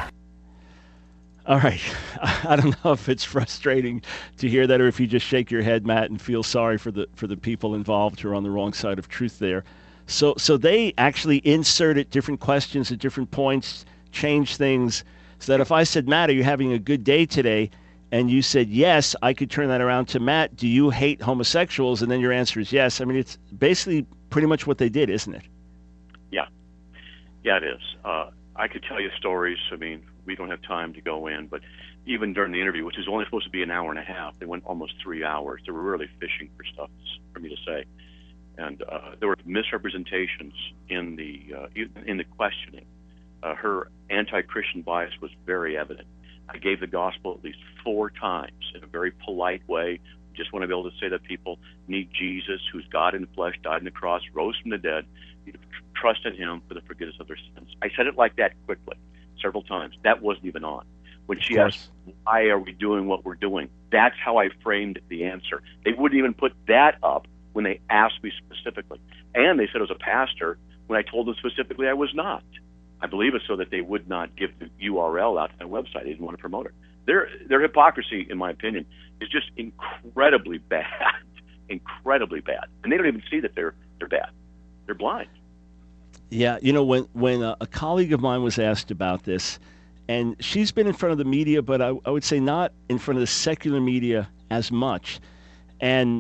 All right. I don't know if it's frustrating to hear that or if you just shake your head, Matt, and feel sorry for the people involved who are on the wrong side of truth there. So they actually inserted different questions at different points, changed things, so that if I said, Matt, are you having a good day today? And you said yes, I could turn that around to Matt, do you hate homosexuals? And then your answer is yes. I mean, it's basically pretty much what they did, isn't it? Yeah. Yeah, it is. I could tell you stories. I mean, we don't have time to go in, but even during the interview, which is only supposed to be an hour and a half, they went almost 3 hours. They were really fishing for stuff for me to say. And there were misrepresentations in the questioning. Her anti-Christian bias was very evident. I gave the gospel at least 4 times in a very polite way. Just want to be able to say that people need Jesus, who's God in the flesh, died on the cross, rose from the dead. You trust in him for the forgiveness of their sins. I said it like that quickly, several times. That wasn't even on. When she asked, why are we doing what we're doing? That's how I framed the answer. They wouldn't even put that up when they asked me specifically. And they said I was a pastor when I told them specifically I was not. I believe it so that they would not give the URL out to my website. They didn't want to promote it. Their hypocrisy, in my opinion, is just incredibly bad, incredibly bad. And they don't even see that they're bad. They're blind. Yeah, you know, when a colleague of mine was asked about this, and she's been in front of the media, but I would say not in front of the secular media as much, and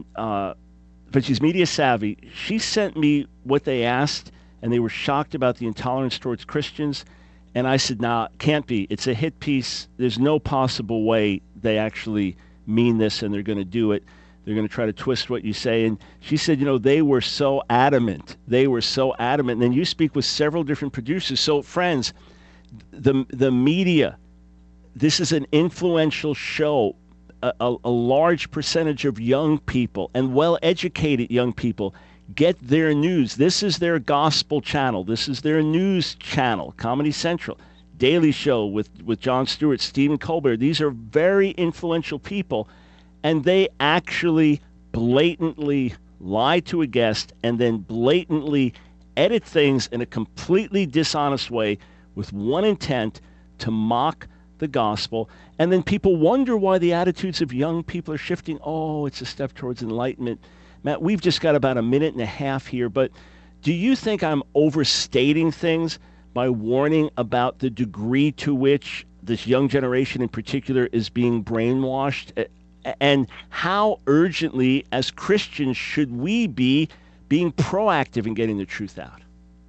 but she's media savvy. She sent me what they asked, and they were shocked about the intolerance towards Christians. And I said, nah, can't be. It's a hit piece. There's no possible way they actually mean this and they're going to do it. They're going to try to twist what you say. And she said, you know, they were so adamant. They were so adamant. And then you speak with several different producers. So, friends, the media, This is an influential show. A large percentage of young people and well-educated young people get their news. This is their gospel channel. This is their news channel, Comedy Central, Daily Show with Jon Stewart, Stephen Colbert. These are very influential people, and they actually blatantly lie to a guest and then blatantly edit things in a completely dishonest way with one intent: to mock the gospel. And then people wonder why the attitudes of young people are shifting. Oh, it's a step towards enlightenment. Matt, we've just got about a minute and a half here, but do you think I'm overstating things by warning about the degree to which this young generation in particular is being brainwashed? And how urgently, as Christians, should we be being proactive in getting the truth out?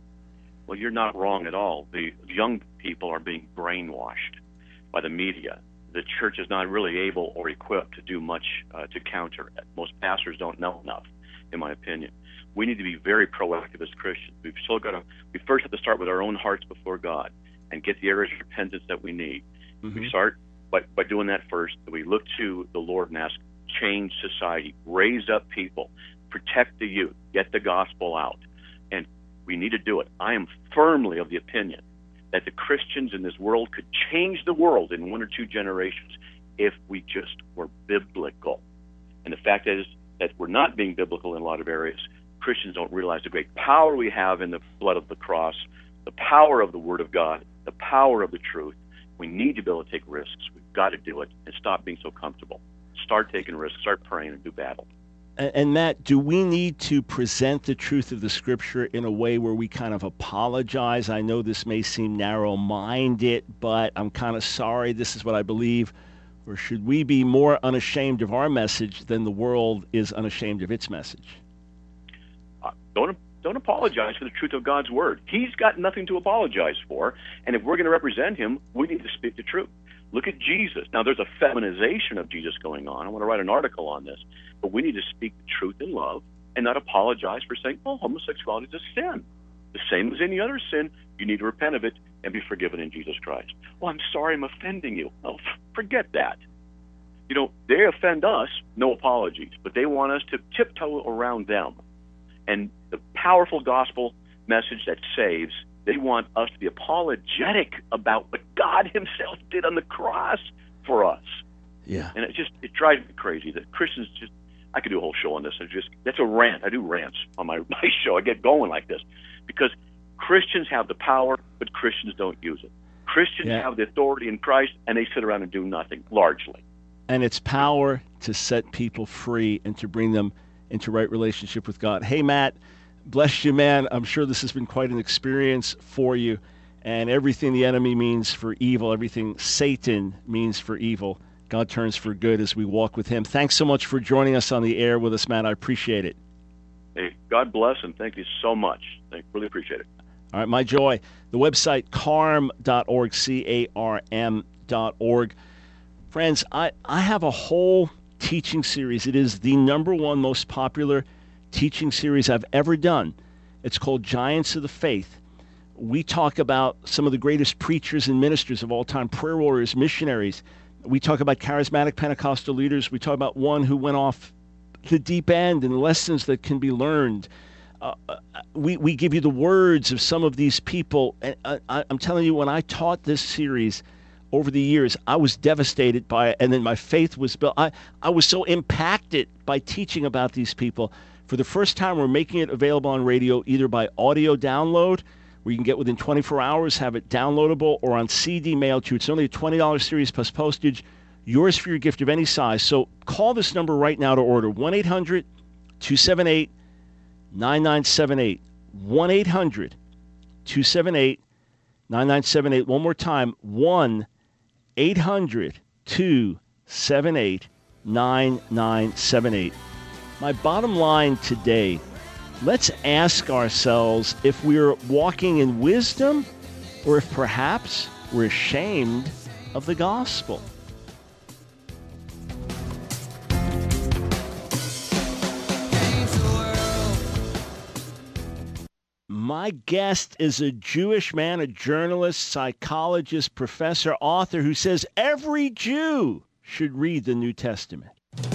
Well, you're not wrong at all. The young people are being brainwashed by the media. The church is not really able or equipped to do much to counter it. Most pastors don't know enough, in my opinion. We need to be very proactive as Christians. We first have to start with our own hearts before God and get the areas of repentance that we need. Mm-hmm. We start by doing that first. We look to the Lord and ask, change society, raise up people, protect the youth, get the gospel out. And we need to do it. I am firmly of the opinion that the Christians in this world could change the world in 1 or 2 generations if we just were biblical. And the fact is that we're not being biblical in a lot of areas. Christians don't realize the great power we have in the blood of the cross, the power of the Word of God, the power of the truth. We need to be able to take risks. We've got to do it and stop being so comfortable. Start taking risks, start praying, and do battle. And Matt, do we need to present the truth of the Scripture in a way where we kind of apologize? I know this may seem narrow-minded, but I'm kind of sorry, this is what I believe. Or should we be more unashamed of our message than the world is unashamed of its message? Don't apologize for the truth of God's Word. He's got nothing to apologize for, and if we're going to represent Him, we need to speak the truth. Look at Jesus. Now, there's a feminization of Jesus going on. I want to write an article on this. But we need to speak the truth in love and not apologize for saying, oh, homosexuality is a sin. The same as any other sin. You need to repent of it and be forgiven in Jesus Christ. Oh, I'm sorry I'm offending you. Oh, forget that. You know, they offend us, no apologies, but they want us to tiptoe around them. And the powerful gospel message that saves, they want us to be apologetic about what God Himself did on the cross for us. Yeah. And it drives me crazy that Christians just, I could do a whole show on this. That's a rant. I do rants on my show. I get going like this because Christians have the power, but Christians don't use it. Christians have the authority in Christ, and they sit around and do nothing, largely. And it's power to set people free and to bring them into right relationship with God. Hey, Matt, bless you, man. I'm sure this has been quite an experience for you. And everything the enemy means for evil, everything Satan means for evil, God turns for good as we walk with Him. Thanks so much for joining us on the air with us, Matt. I appreciate it. Hey, God bless, and thank you so much. I really appreciate it. All right, my joy. The website, carm.org, CARM.org. Friends, I have a whole teaching series. It is the #1 most popular teaching series I've ever done. It's called Giants of the Faith. We talk about some of the greatest preachers and ministers of all time, prayer warriors, missionaries. We talk about charismatic Pentecostal leaders. We talk about one who went off the deep end and lessons that can be learned. We give you the words of some of these people. And I'm telling you, when I taught this series over the years, I was devastated by it, and then my faith was built. I was so impacted by teaching about these people. For the first time, we're making it available on radio, either by audio download, where you can get within 24 hours, have it downloadable, or on CD mailed to you. It's only a $20 series plus postage, yours for your gift of any size. So call this number right now to order, 1-800-278-9978, 1-800-278-9978. One more time, 1-800-278-9978. My bottom line today, let's ask ourselves if we're walking in wisdom or if perhaps we're ashamed of the gospel. My guest is a Jewish man, a journalist, psychologist, professor, author who says every Jew should read the New Testament.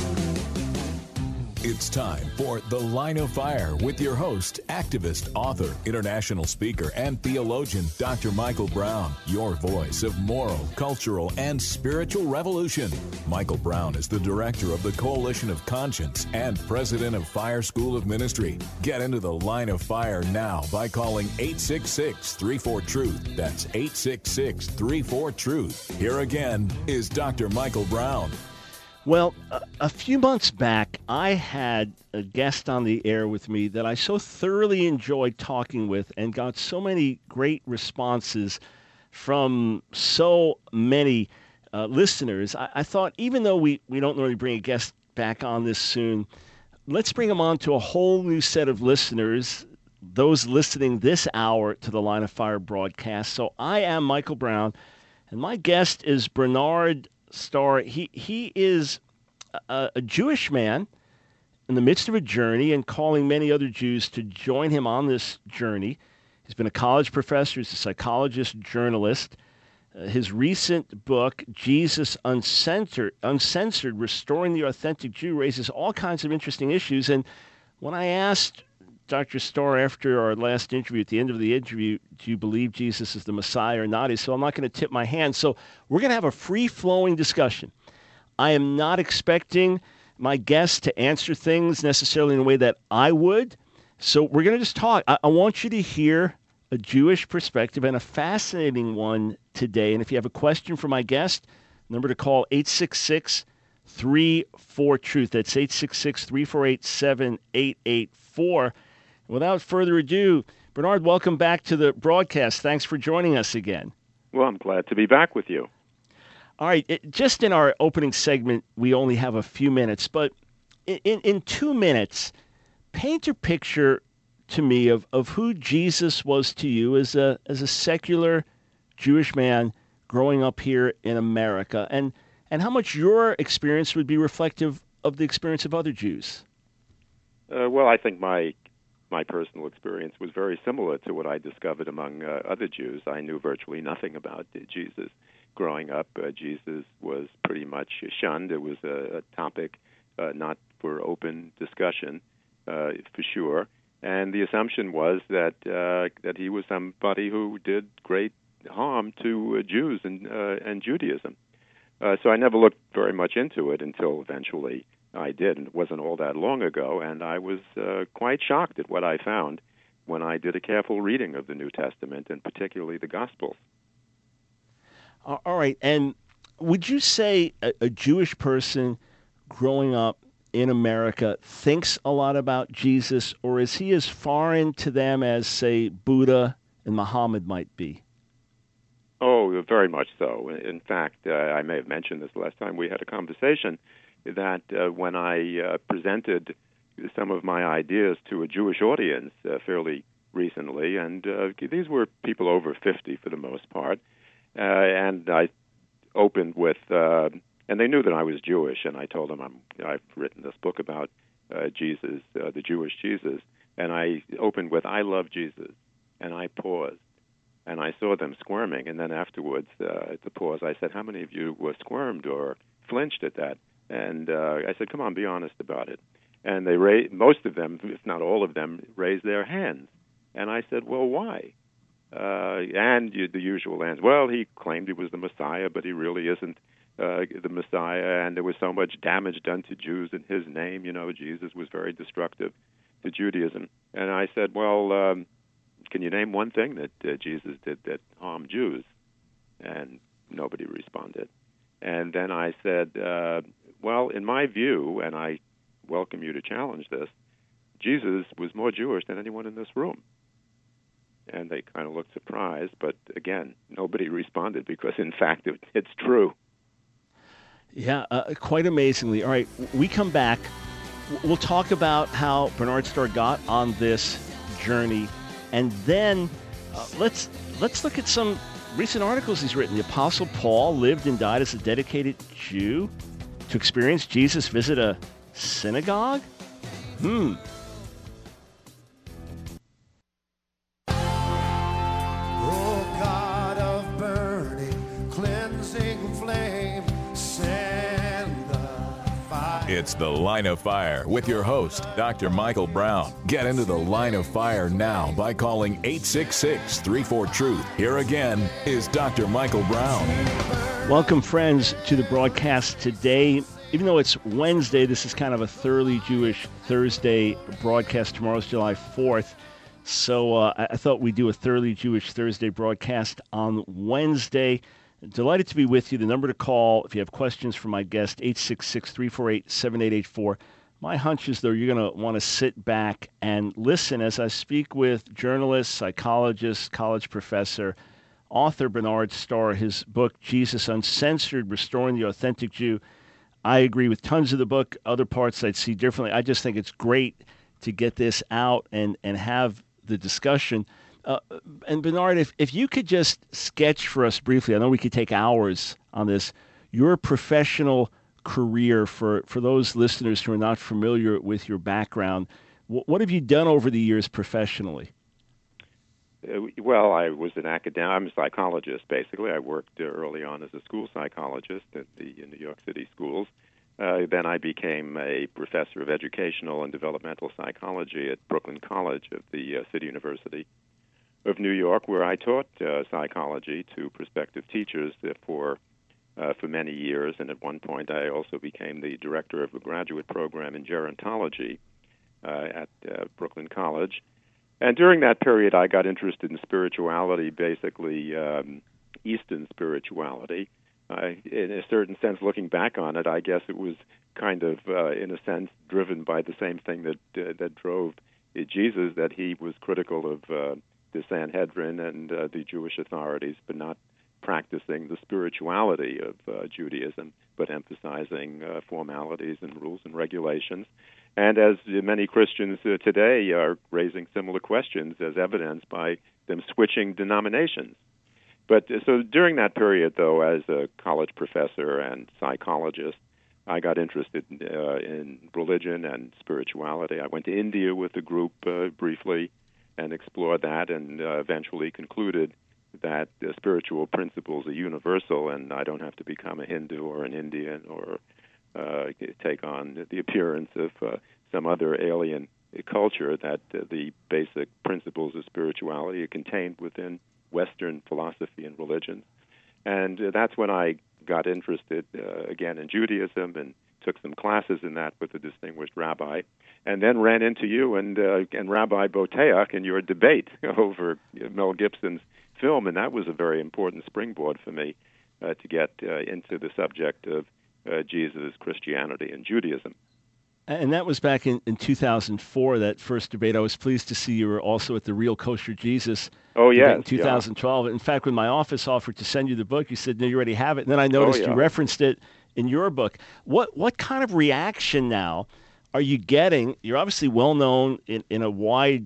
It's time for The Line of Fire with your host, activist, author, international speaker, and theologian, Dr. Michael Brown, your voice of moral, cultural, and spiritual revolution. Michael Brown is the director of the Coalition of Conscience and president of Fire School of Ministry. Get into The Line of Fire now by calling 866-34-TRUTH. That's 866-34-TRUTH. Here again is Dr. Michael Brown. Well, a few months back, I had a guest on the air with me that I so thoroughly enjoyed talking with and got so many great responses from so many listeners. I thought, even though we don't normally bring a guest back on this soon, let's bring him on to a whole new set of listeners, those listening this hour to the Line of Fire broadcast. So I am Michael Brown, and my guest is Bernard Starr. He is a Jewish man in the midst of a journey and calling many other Jews to join him on this journey. He's been a college professor. He's a psychologist, journalist. His recent book, Jesus Uncensored, Restoring the Authentic Jew, raises all kinds of interesting issues. And when I asked Dr. Starr after our last interview, at the end of the interview, do you believe Jesus is the Messiah or not? He said, I'm not going to tip my hand. So we're going to have a free-flowing discussion. I am not expecting my guests to answer things necessarily in a way that I would. So we're going to just talk. I want you to hear a Jewish perspective, and a fascinating one today. And if you have a question for my guest, number to call 866-34-TRUTH. That's 866-348-7884. Without further ado, Bernard, welcome back to the broadcast. Thanks for joining us again. Well, I'm glad to be back with you. All right. Just in our opening segment, we only have a few minutes, but in 2 minutes, paint a picture to me of who Jesus was to you as a secular Jewish man growing up here in America, and how much your experience would be reflective of the experience of other Jews. Well, I think my personal experience was very similar to what I discovered among other Jews. I knew virtually nothing about Jesus growing up. Jesus was pretty much shunned. It was a topic not for open discussion, for sure. And the assumption was that he was somebody who did great harm to Jews and Judaism. So I never looked very much into it until eventually I did, and it wasn't all that long ago, and I was quite shocked at what I found when I did a careful reading of the New Testament, and particularly the Gospels. All right, and would you say a Jewish person growing up in America thinks a lot about Jesus, or is he as foreign to them as, say, Buddha and Muhammad might be? Oh, very much so. In fact, I may have mentioned this last time we had a conversation, that when I presented some of my ideas to a Jewish audience fairly recently, and these were people over 50 for the most part, and I opened with, and they knew that I was Jewish, and I told them I've written this book about Jesus, the Jewish Jesus, and I opened with, I love Jesus, and I paused, and I saw them squirming, and then afterwards, at the pause, I said, how many of you were squirmed or flinched at that? And I said, come on, be honest about it. And they most of them, if not all of them, raised their hands. And I said, well, why? And the usual answer, well, he claimed he was the Messiah, but he really isn't the Messiah, and there was so much damage done to Jews in his name. You know, Jesus was very destructive to Judaism. And I said, well, can you name one thing that Jesus did that harmed Jews? And nobody responded. And then I said, well, in my view, and I welcome you to challenge this, Jesus was more Jewish than anyone in this room. And they kind of looked surprised, but again, nobody responded because, in fact, it's true. Yeah, quite amazingly. All right, we come back. We'll talk about how Bernard Starr got on this journey, and then let's look at some recent articles he's written. The Apostle Paul lived and died as a dedicated Jew to experience Jesus visit a synagogue? It's The Line of Fire with your host, Dr. Michael Brown. Get into the Line of Fire now by calling 866-34-TRUTH. Here again is Dr. Michael Brown. Welcome, friends, to the broadcast today. Even though it's Wednesday, this is kind of a thoroughly Jewish Thursday broadcast. Tomorrow's July 4th. So I thought we'd do a thoroughly Jewish Thursday broadcast on Wednesday. Delighted to be with you. The number to call, if you have questions for my guest, 866-348-7884. My hunch is, though, you're going to want to sit back and listen as I speak with journalist, psychologist, college professor, author Bernard Starr. His book, Jesus Uncensored, Restoring the Authentic Jew. I agree with tons of the book. Other parts I'd see differently. I just think it's great to get this out and have the discussion. And Bernard, if you could just sketch for us briefly, I know we could take hours on this, your professional career for those listeners who are not familiar with your background. What have you done over the years professionally? Well, I was an academic. I'm a psychologist, basically. I worked early on as a school psychologist at the New York City schools. Then I became a professor of educational and developmental psychology at Brooklyn College of the City University of New York, where I taught psychology to prospective teachers for many years. And at one point, I also became the director of a graduate program in gerontology at Brooklyn College. And during that period, I got interested in spirituality, basically Eastern spirituality. In a certain sense, looking back on it, I guess it was kind of, in a sense, driven by the same thing that drove Jesus, that he was critical of the Sanhedrin and the Jewish authorities, but not practicing the spirituality of Judaism, but emphasizing formalities and rules and regulations. And as many Christians today are raising similar questions, as evidenced by them switching denominations. But so during that period, though, as a college professor and psychologist, I got interested in religion and spirituality. I went to India with a group briefly and explored that, and eventually concluded that spiritual principles are universal, and I don't have to become a Hindu or an Indian or take on the appearance of some other alien culture, that the basic principles of spirituality are contained within Western philosophy and religion. And that's when I got interested again in Judaism and took some classes in that with a distinguished rabbi, and then ran into you and Rabbi Boteach in your debate over Mel Gibson's film, and that was a very important springboard for me to get into the subject of Jesus, Christianity, and Judaism. And that was back in 2004, that first debate. I was pleased to see you were also at the Real Kosher Jesus debate in 2012. Yeah. In fact, when my office offered to send you the book, you said, no, you already have it. And then I noticed you referenced it in your book. What kind of reaction now are you getting? You're obviously well known in a wide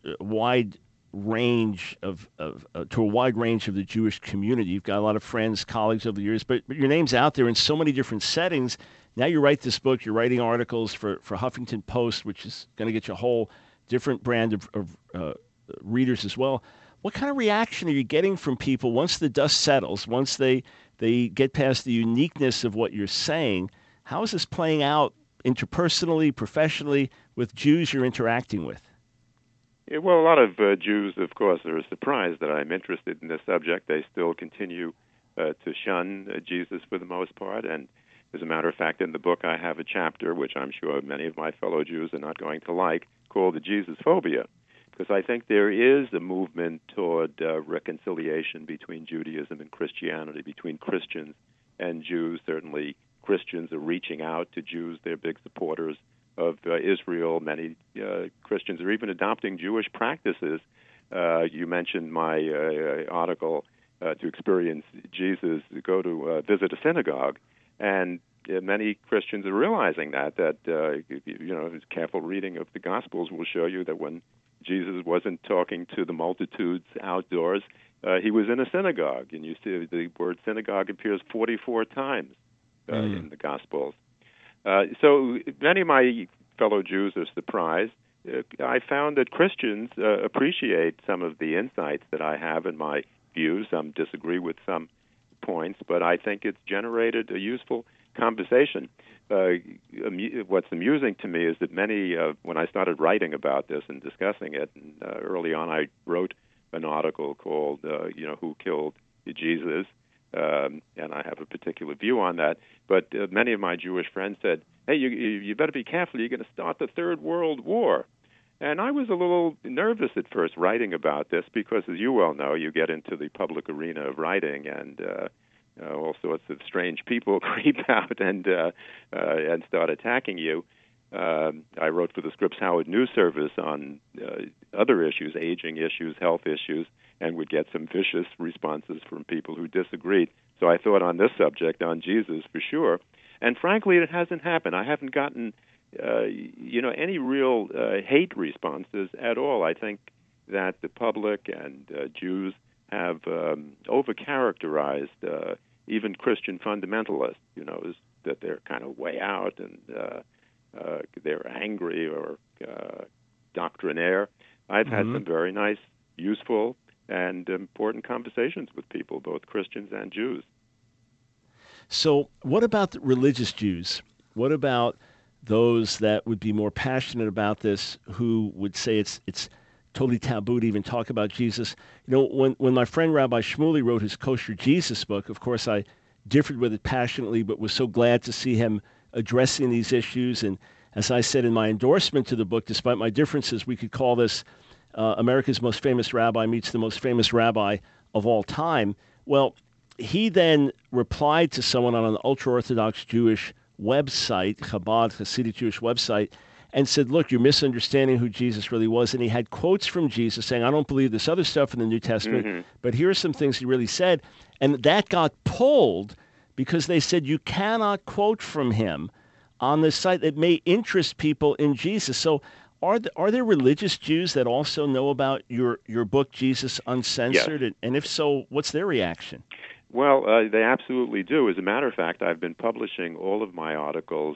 range of to a wide range of the Jewish community. You've got a lot of friends, colleagues over the years, but your name's out there in so many different settings. Now you write this book, you're writing articles for Huffington Post, which is going to get you a whole different brand of readers as well. What kind of reaction are you getting from people once the dust settles, once they get past the uniqueness of what you're saying? How is this playing out interpersonally, professionally, with Jews you're interacting with? Yeah, well, a lot of Jews, of course, are surprised that I'm interested in this subject. They still continue to shun Jesus for the most part. And as a matter of fact, in the book, I have a chapter, which I'm sure many of my fellow Jews are not going to like, called the Jesus phobia, because I think there is a movement toward reconciliation between Judaism and Christianity, between Christians and Jews. Certainly, Christians are reaching out to Jews. They're big supporters of Israel. Many Christians are even adopting Jewish practices. You mentioned my article, To Experience Jesus, go to visit a synagogue. And many Christians are realizing that careful reading of the Gospels will show you that when Jesus wasn't talking to the multitudes outdoors, he was in a synagogue. And you see the word synagogue appears 44 times in the Gospels. So many of my fellow Jews are surprised. I found that Christians appreciate some of the insights that I have in my views. Some disagree with some points, but I think it's generated a useful conversation. What's amusing to me is that many, when I started writing about this and discussing it, and, early on I wrote an article called, Who Killed Jesus? And I have a particular view on that. But many of my Jewish friends said, hey, you better be careful. You're going to start the Third World War. And I was a little nervous at first writing about this because, as you well know, you get into the public arena of writing and all sorts of strange people creep out and start attacking you. I wrote for the Scripps Howard News Service on other issues, aging issues, health issues, and would get some vicious responses from people who disagreed. So I thought on this subject, on Jesus, for sure. And frankly, it hasn't happened. I haven't gotten, any real hate responses at all. I think that the public and Jews have overcharacterized even Christian fundamentalists, that they're kind of way out and they're angry or doctrinaire. I've had some very nice, useful, and important conversations with people, both Christians and Jews. So what about the religious Jews? What about those that would be more passionate about this, who would say it's totally taboo to even talk about Jesus? When my friend Rabbi Shmuley wrote his Kosher Jesus book, of course I differed with it passionately, but was so glad to see him addressing these issues. And as I said in my endorsement to the book, despite my differences, we could call this America's most famous rabbi meets the most famous rabbi of all time. Well, he then replied to someone on an ultra-Orthodox Jewish website, Chabad, Hasidic Jewish website, and said, look, you're misunderstanding who Jesus really was. And he had quotes from Jesus saying, I don't believe this other stuff in the New Testament, but here are some things he really said. And that got pulled because they said you cannot quote from him on this site that may interest people in Jesus. So are there religious Jews that also know about your book, Jesus Uncensored? Yes. And if so, what's their reaction? Well, they absolutely do. As a matter of fact, I've been publishing all of my articles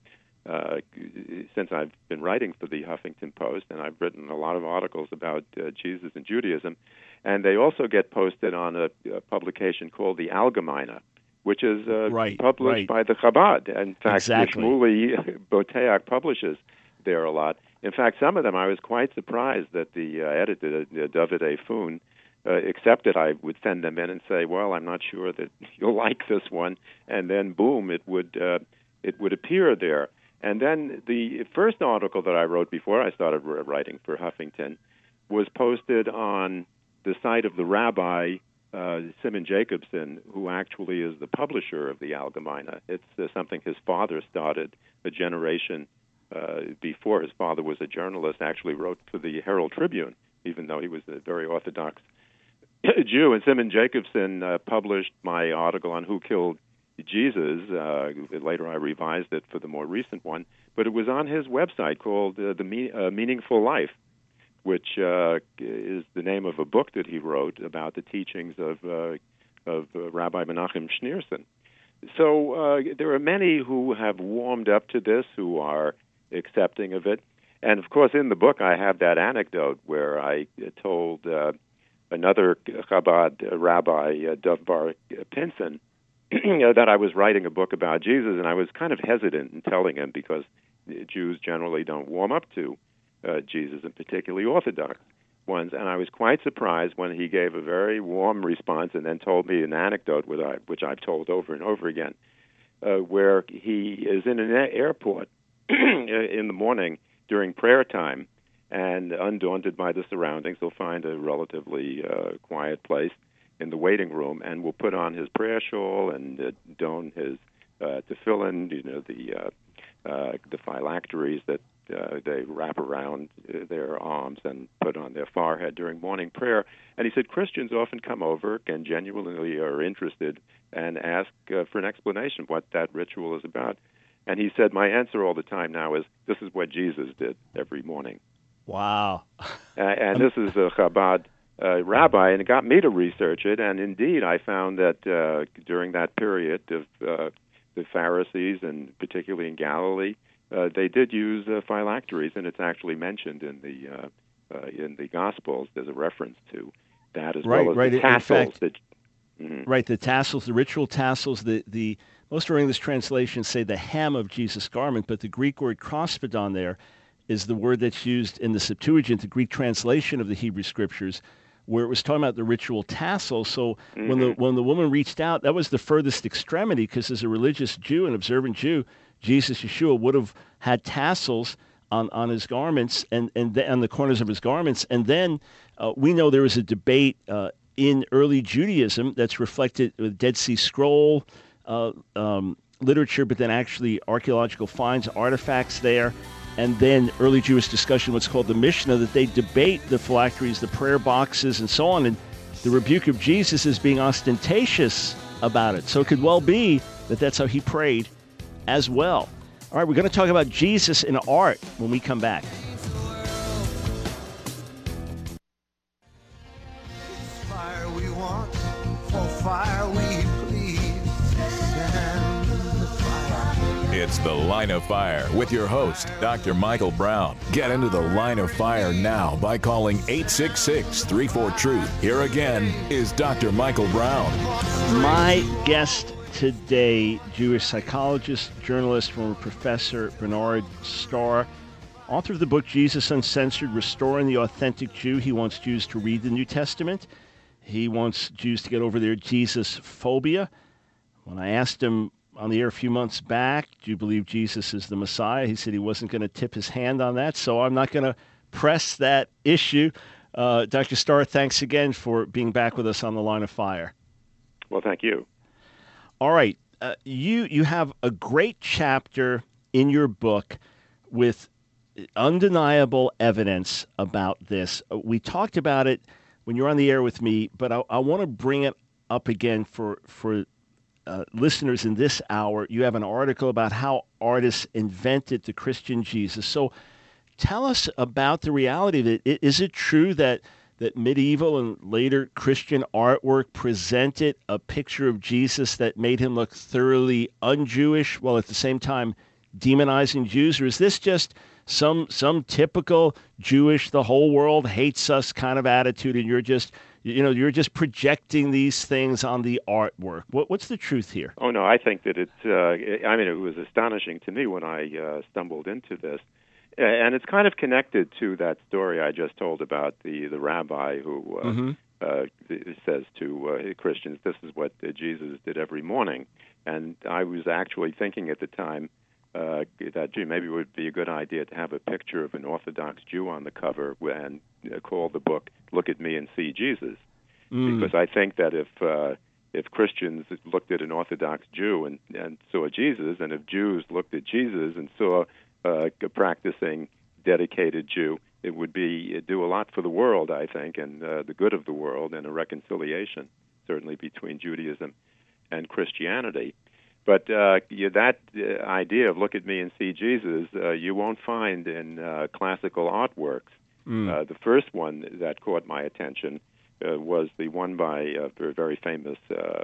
since I've been writing for the Huffington Post, and I've written a lot of articles about Jesus and Judaism. And they also get posted on a publication called the Allgemeine, which is published by the Chabad. In fact, Shmuley Boteach publishes there a lot. In fact, some of them I was quite surprised that the editor, David A. Foon, accepted. I would send them in and say, well, I'm not sure that you'll like this one. And then, boom, it would appear there. And then the first article that I wrote before I started writing for Huffington was posted on the site of the rabbi, Simon Jacobson, who actually is the publisher of the Allgemeine. It's something his father started a generation before. His father was a journalist, actually wrote for the Herald Tribune, even though he was a very Orthodox Jew. And Simon Jacobson published my article on Who Killed Jesus. Later I revised it for the more recent one, but it was on his website called The Meaningful Life, which is the name of a book that he wrote about the teachings of Rabbi Menachem Schneerson. So there are many who have warmed up to this, who are accepting of it. And, of course, in the book I have that anecdote where I told another Chabad rabbi, Dov Bar Pinson, that I was writing a book about Jesus, and I was kind of hesitant in telling him because Jews generally don't warm up to Jesus, and particularly Orthodox ones. And I was quite surprised when he gave a very warm response and then told me an anecdote, which I've told over and over again, where he is in an airport in the morning during prayer time, and undaunted by the surroundings, he'll find a relatively quiet place in the waiting room, and will put on his prayer shawl and don his tefillin, the phylacteries that they wrap around their arms and put on their forehead during morning prayer. And he said Christians often come over and genuinely are interested and ask for an explanation what that ritual is about. And he said, my answer all the time now is, this is what Jesus did every morning. Wow. And this is a Chabad rabbi, and it got me to research it. And indeed, I found that during that period of the Pharisees, and particularly in Galilee, they did use phylacteries, and it's actually mentioned in the Gospels. There's a reference to that as well as the tassels. Right, the tassels, the ritual tassels, the most English translations say the hem of Jesus' garment, but the Greek word krospedon there is the word that's used in the Septuagint, the Greek translation of the Hebrew Scriptures, where it was talking about the ritual tassel. So when the woman reached out, that was the furthest extremity, because as a religious Jew, an observant Jew, Jesus, Yeshua, would have had tassels on his garments and on the corners of his garments. And then we know there was a debate in early Judaism that's reflected with Dead Sea Scroll literature, but then actually archaeological finds, artifacts there. And then early Jewish discussion, what's called the Mishnah, that they debate the phylacteries, the prayer boxes, and so on. And the rebuke of Jesus is being ostentatious about it. So it could well be that that's how he prayed as well. All right, we're going to talk about Jesus in art when we come back. It's fire we want, for fire we plead. Send the fire. It's The Line of Fire with your host, Dr. Michael Brown. Get into The Line of Fire now by calling 866-34-TRUTH. Here again is Dr. Michael Brown. My guest today, Jewish psychologist, journalist, former professor Bernard Starr, author of the book Jesus Uncensored, Restoring the Authentic Jew. He wants Jews to read the New Testament. He wants Jews to get over their Jesus phobia. When I asked him on the air a few months back, do you believe Jesus is the Messiah? He said he wasn't going to tip his hand on that, so I'm not going to press that issue. Dr. Starr, thanks again for being back with us on The Line of Fire. Well, thank you. All right. You have a great chapter in your book with undeniable evidence about this. We talked about it when you were on the air with me, but I want to bring it up again for listeners in this hour. You have an article about how artists invented the Christian Jesus. So tell us about the reality of it. Is it true that medieval and later Christian artwork presented a picture of Jesus that made him look thoroughly un-Jewish while at the same time demonizing Jews? Or is this just some typical Jewish, the whole world hates us kind of attitude, and you're just projecting these things on the artwork? What's the truth here? Oh, no, I think that it was astonishing to me when I stumbled into this. And it's kind of connected to that story I just told about the rabbi who says to Christians, this is what Jesus did every morning. And I was actually thinking at the time that, gee, maybe it would be a good idea to have a picture of an Orthodox Jew on the cover and call the book Look at Me and See Jesus. Because I think that if Christians looked at an Orthodox Jew and saw Jesus, and if Jews looked at Jesus and saw a practicing, dedicated Jew, it would do a lot for the world, I think, and the good of the world, and a reconciliation, certainly, between Judaism and Christianity. But that idea of look at me and see Jesus, you won't find in classical artworks. The first one that caught my attention was the one by a very famous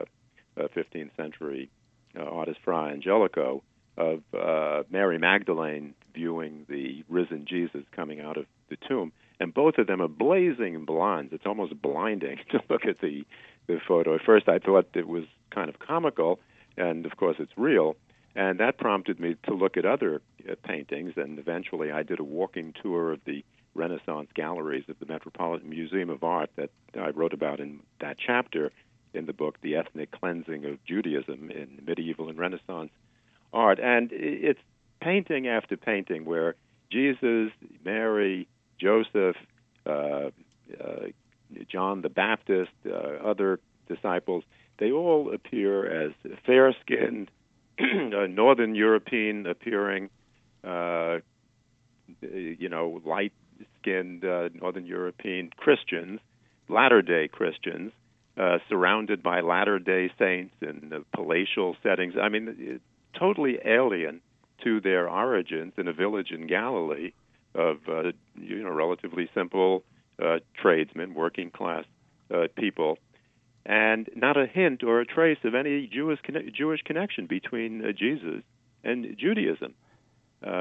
15th century artist, Fra Angelico, of Mary Magdalene viewing the risen Jesus coming out of the tomb. And both of them are blazing blondes. It's almost blinding to look at the photo. At first I thought it was kind of comical, and of course it's real. And that prompted me to look at other paintings, and eventually I did a walking tour of the Renaissance galleries at the Metropolitan Museum of Art that I wrote about in that chapter in the book, The Ethnic Cleansing of Judaism in Medieval and Renaissance Art. And it's painting after painting where Jesus, Mary, Joseph, John the Baptist, other disciples, they all appear as fair-skinned, Northern European appearing, light-skinned Northern European Christians, latter-day Christians, surrounded by latter-day saints in palatial settings. I mean, totally alien to their origins in a village in Galilee of, relatively simple tradesmen, working-class people, and not a hint or a trace of any Jewish connection between Jesus and Judaism.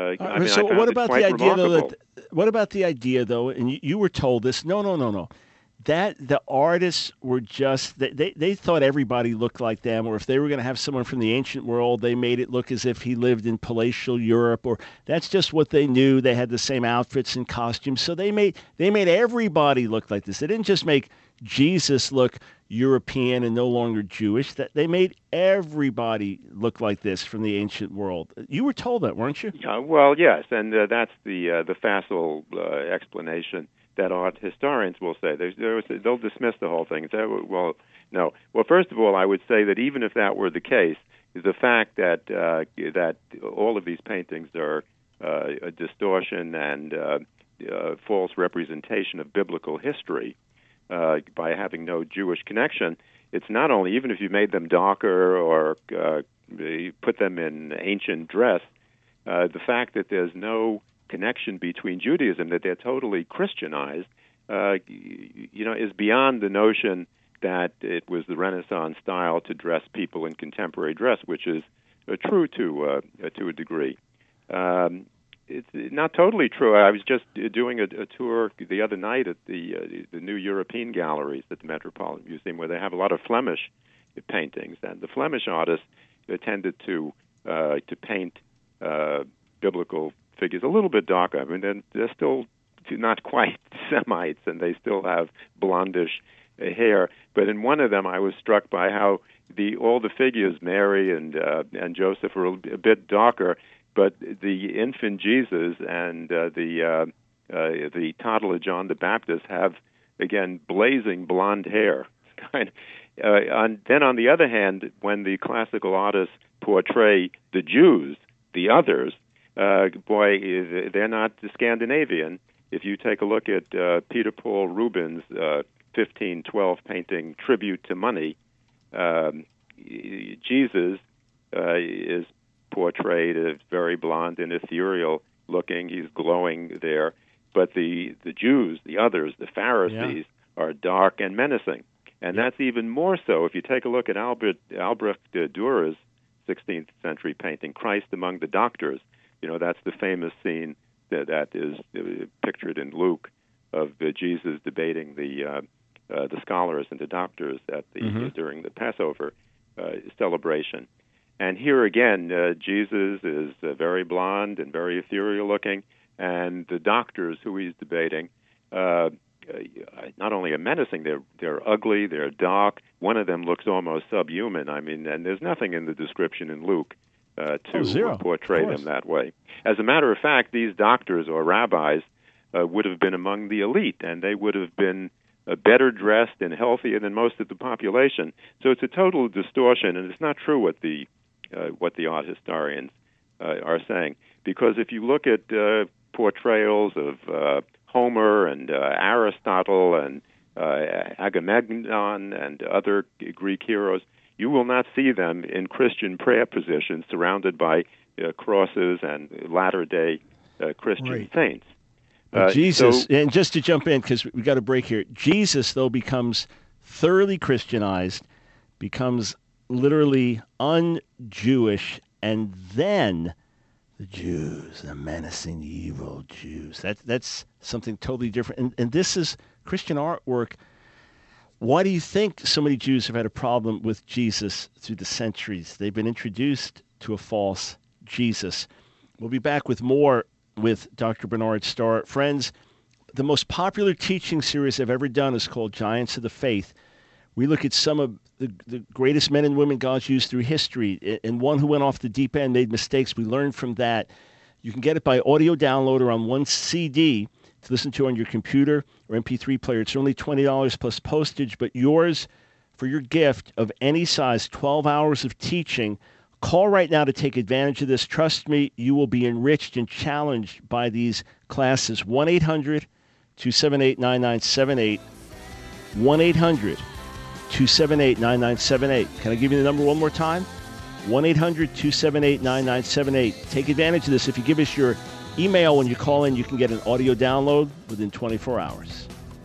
What about the idea, though? And you were told this? No. that the artists were just, they thought everybody looked like them, or if they were going to have someone from the ancient world, they made it look as if he lived in palatial Europe, or that's just what they knew. They had the same outfits and costumes, so they made everybody look like this. They didn't just make Jesus look European and no longer Jewish. That they made everybody look like this from the ancient world. You were told that, weren't you? Well, yes, and that's the facile explanation that art historians will say. They'll dismiss the whole thing and say, well, no. Well, first of all, I would say that even if that were the case, the fact that that all of these paintings are a distortion and false representation of biblical history by having no Jewish connection, it's not only, even if you made them darker or put them in ancient dress, the fact that there's no connection between Judaism, that they're totally Christianized, is beyond the notion that it was the Renaissance style to dress people in contemporary dress, which is true to a degree. It's not totally true. I was just doing a tour the other night at the new European galleries at the Metropolitan Museum, where they have a lot of Flemish paintings, and the Flemish artists tended to paint biblical figures a little bit darker. I mean, they're still not quite Semites, and they still have blondish hair. But in one of them, I was struck by how all the figures, Mary and Joseph, are a bit darker, but the infant Jesus and the toddler John the Baptist have, again, blazing blonde hair. Then on the other hand, when the classical artists portray the Jews, the others, they're not Scandinavian. If you take a look at Peter Paul Rubens' 1512 painting, Tribute to Money, Jesus is portrayed as very blonde and ethereal looking. He's glowing there. But the Jews, the others, the Pharisees, are dark and menacing. And that's even more so if you take a look at Albrecht Dürer's 16th century painting, Christ Among the Doctors. That's the famous scene that is pictured in Luke of Jesus debating the scholars and the doctors at during the Passover celebration. And here again, Jesus is very blonde and very ethereal looking, and the doctors who he's debating not only are menacing, they're ugly, they're dark. One of them looks almost subhuman. I mean, and there's nothing in the description in Luke to portray them that way. As a matter of fact, these doctors or rabbis would have been among the elite, and they would have been better dressed and healthier than most of the population. So it's a total distortion, and it's not true what the art historians are saying. Because if you look at portrayals of Homer and Aristotle and Agamemnon and other Greek heroes, you will not see them in Christian prayer positions surrounded by crosses and latter-day Christian saints. Jesus, and just to jump in, because we got a break here, Jesus, though, becomes thoroughly Christianized, becomes literally un-Jewish, and then the Jews, the menacing, evil Jews. That's something totally different. And this is Christian artwork. Why do you think so many Jews have had a problem with Jesus through the centuries? They've been introduced to a false Jesus. We'll be back with more with Dr. Bernard Starr. Friends, the most popular teaching series I've ever done is called Giants of the Faith. We look at some of the greatest men and women God's used through history, and one who went off the deep end, made mistakes. We learned from that. You can get it by audio download or on one CD to listen to on your computer or MP3 player. It's only $20 plus postage, but yours for your gift of any size, 12 hours of teaching. Call right now to take advantage of this. Trust me, you will be enriched and challenged by these classes. 1-800-278-9978. 1-800-278-9978. Can I give you the number one more time? 1-800-278-9978. Take advantage of this. If you give us your email when you call in, you can get an audio download within 24 hours.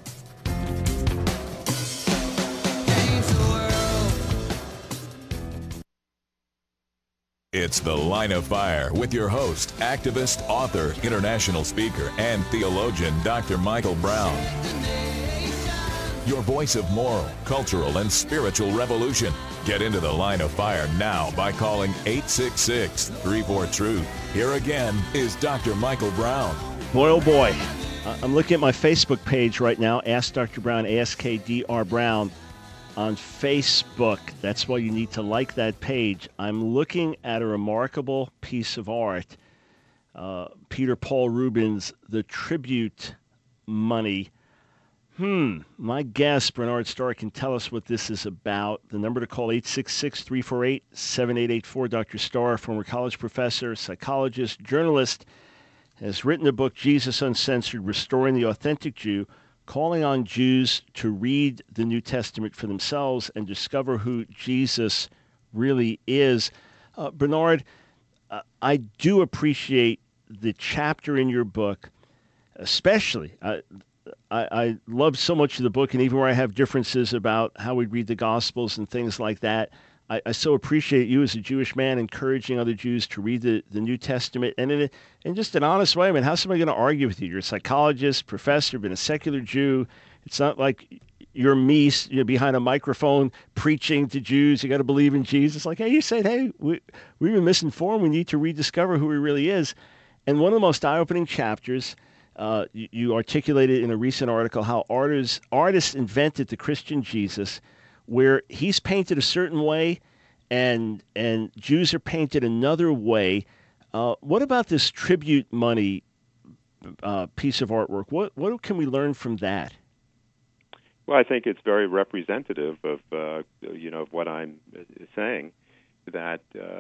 It's The Line of Fire with your host, activist, author, international speaker, and theologian, Dr. Michael Brown. your voice of moral, cultural, and spiritual revolution. Get into the Line of Fire now by calling 866-34-TRUTH. Here again is Dr. Michael Brown. Boy, oh boy. I'm looking at my Facebook page right now, Ask Dr. Brown, AskDR Brown on Facebook. That's why you need to like that page. I'm looking at a remarkable piece of art. Peter Paul Rubens, The Tribute Money. My guest, Bernard Starr, can tell us what this is about. The number to call, 866-348-7884. Dr. Starr, former college professor, psychologist, journalist, has written a book, Jesus Uncensored, Restoring the Authentic Jew, calling on Jews to read the New Testament for themselves and discover who Jesus really is. Bernard, I do appreciate the chapter in your book, especially. I love so much of the book, and even where I have differences about how we read the Gospels and things like that, I so appreciate you as a Jewish man encouraging other Jews to read the New Testament, and in just an honest way. I mean, how's somebody going to argue with you? You're a psychologist, professor, been a secular Jew. It's not like you're me behind a microphone preaching to Jews. You got to believe in Jesus. Like, hey, you said, hey, we've been misinformed. We need to rediscover who he really is. And one of the most eye-opening chapters, you articulated in a recent article how artists invented the Christian Jesus, where he's painted a certain way and Jews are painted another way. What about this tribute money piece of artwork? What can we learn from that? Well, I think it's very representative of of what I'm saying, that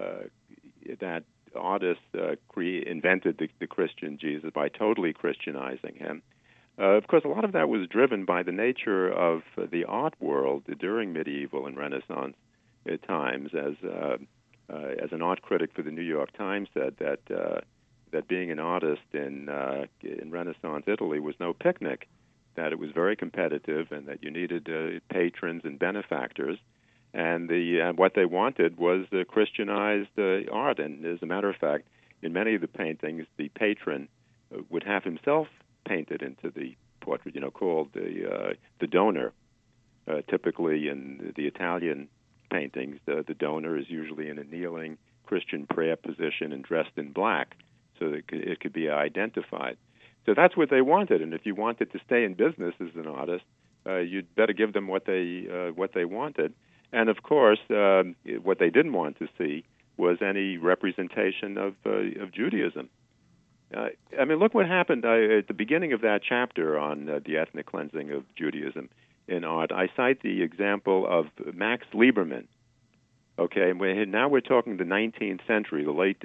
artists invented the Christian Jesus by totally Christianizing him. Of course, a lot of that was driven by the nature of the art world during medieval and Renaissance times. As an art critic for the New York Times said, that being an artist in Renaissance Italy was no picnic, that it was very competitive, and that you needed patrons and benefactors. And what they wanted was Christianized art. And as a matter of fact, in many of the paintings, the patron would have himself painted into the portrait, called the donor. Typically in the Italian paintings, the donor is usually in a kneeling Christian prayer position and dressed in black, so that it could be identified. So that's what they wanted. And if you wanted to stay in business as an artist, you'd better give them what they wanted. And of course, what they didn't want to see was any representation of Judaism. I mean, look what happened at the beginning of that chapter on the ethnic cleansing of Judaism in art. I cite the example of Max Liebermann. Okay, now we're talking the 19th century, the late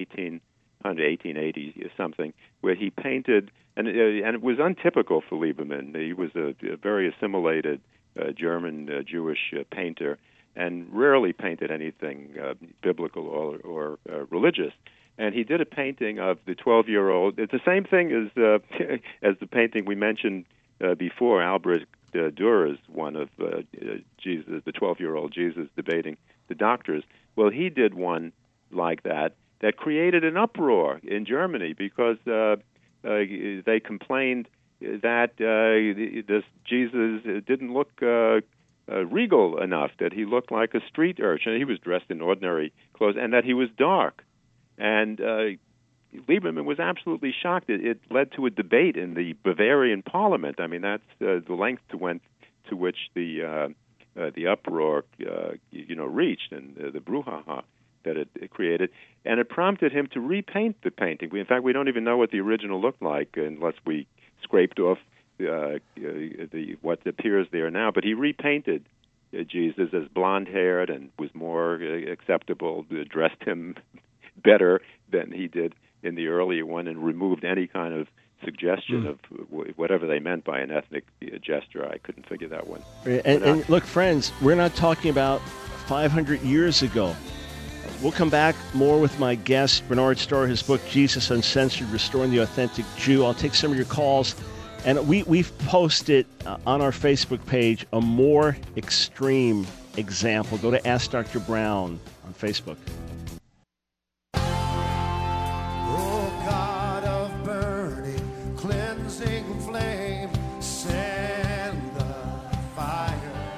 1880 or something, where he painted, and it was untypical for Liebermann. He was a very assimilated German Jewish painter, and rarely painted anything biblical or religious. And he did a painting of the 12-year-old. It's the same thing as the painting we mentioned before, Albrecht Dürer's one of Jesus, the 12-year-old Jesus debating the doctors. Well, he did one like that created an uproar in Germany because they complained that this Jesus didn't look regal enough, that he looked like a street urchin. He was dressed in ordinary clothes, and that he was dark. And Liebermann was absolutely shocked. It led to a debate in the Bavarian parliament. I mean, that's the length to which the uproar reached, and the brouhaha that it created. And it prompted him to repaint the painting. In fact, we don't even know what the original looked like unless we scraped off what appears there now. But he repainted Jesus as blonde-haired and was more acceptable, dressed him better than he did in the earlier one, and removed any kind of suggestion of whatever they meant by an ethnic gesture. I couldn't figure that one. And look, friends, we're not talking about 500 years ago. We'll come back more with my guest, Bernard Starr, his book, Jesus Uncensored, Restoring the Authentic Jew. I'll take some of your calls. And we've posted on our Facebook page a more extreme example. Go to Ask Dr. Brown on Facebook.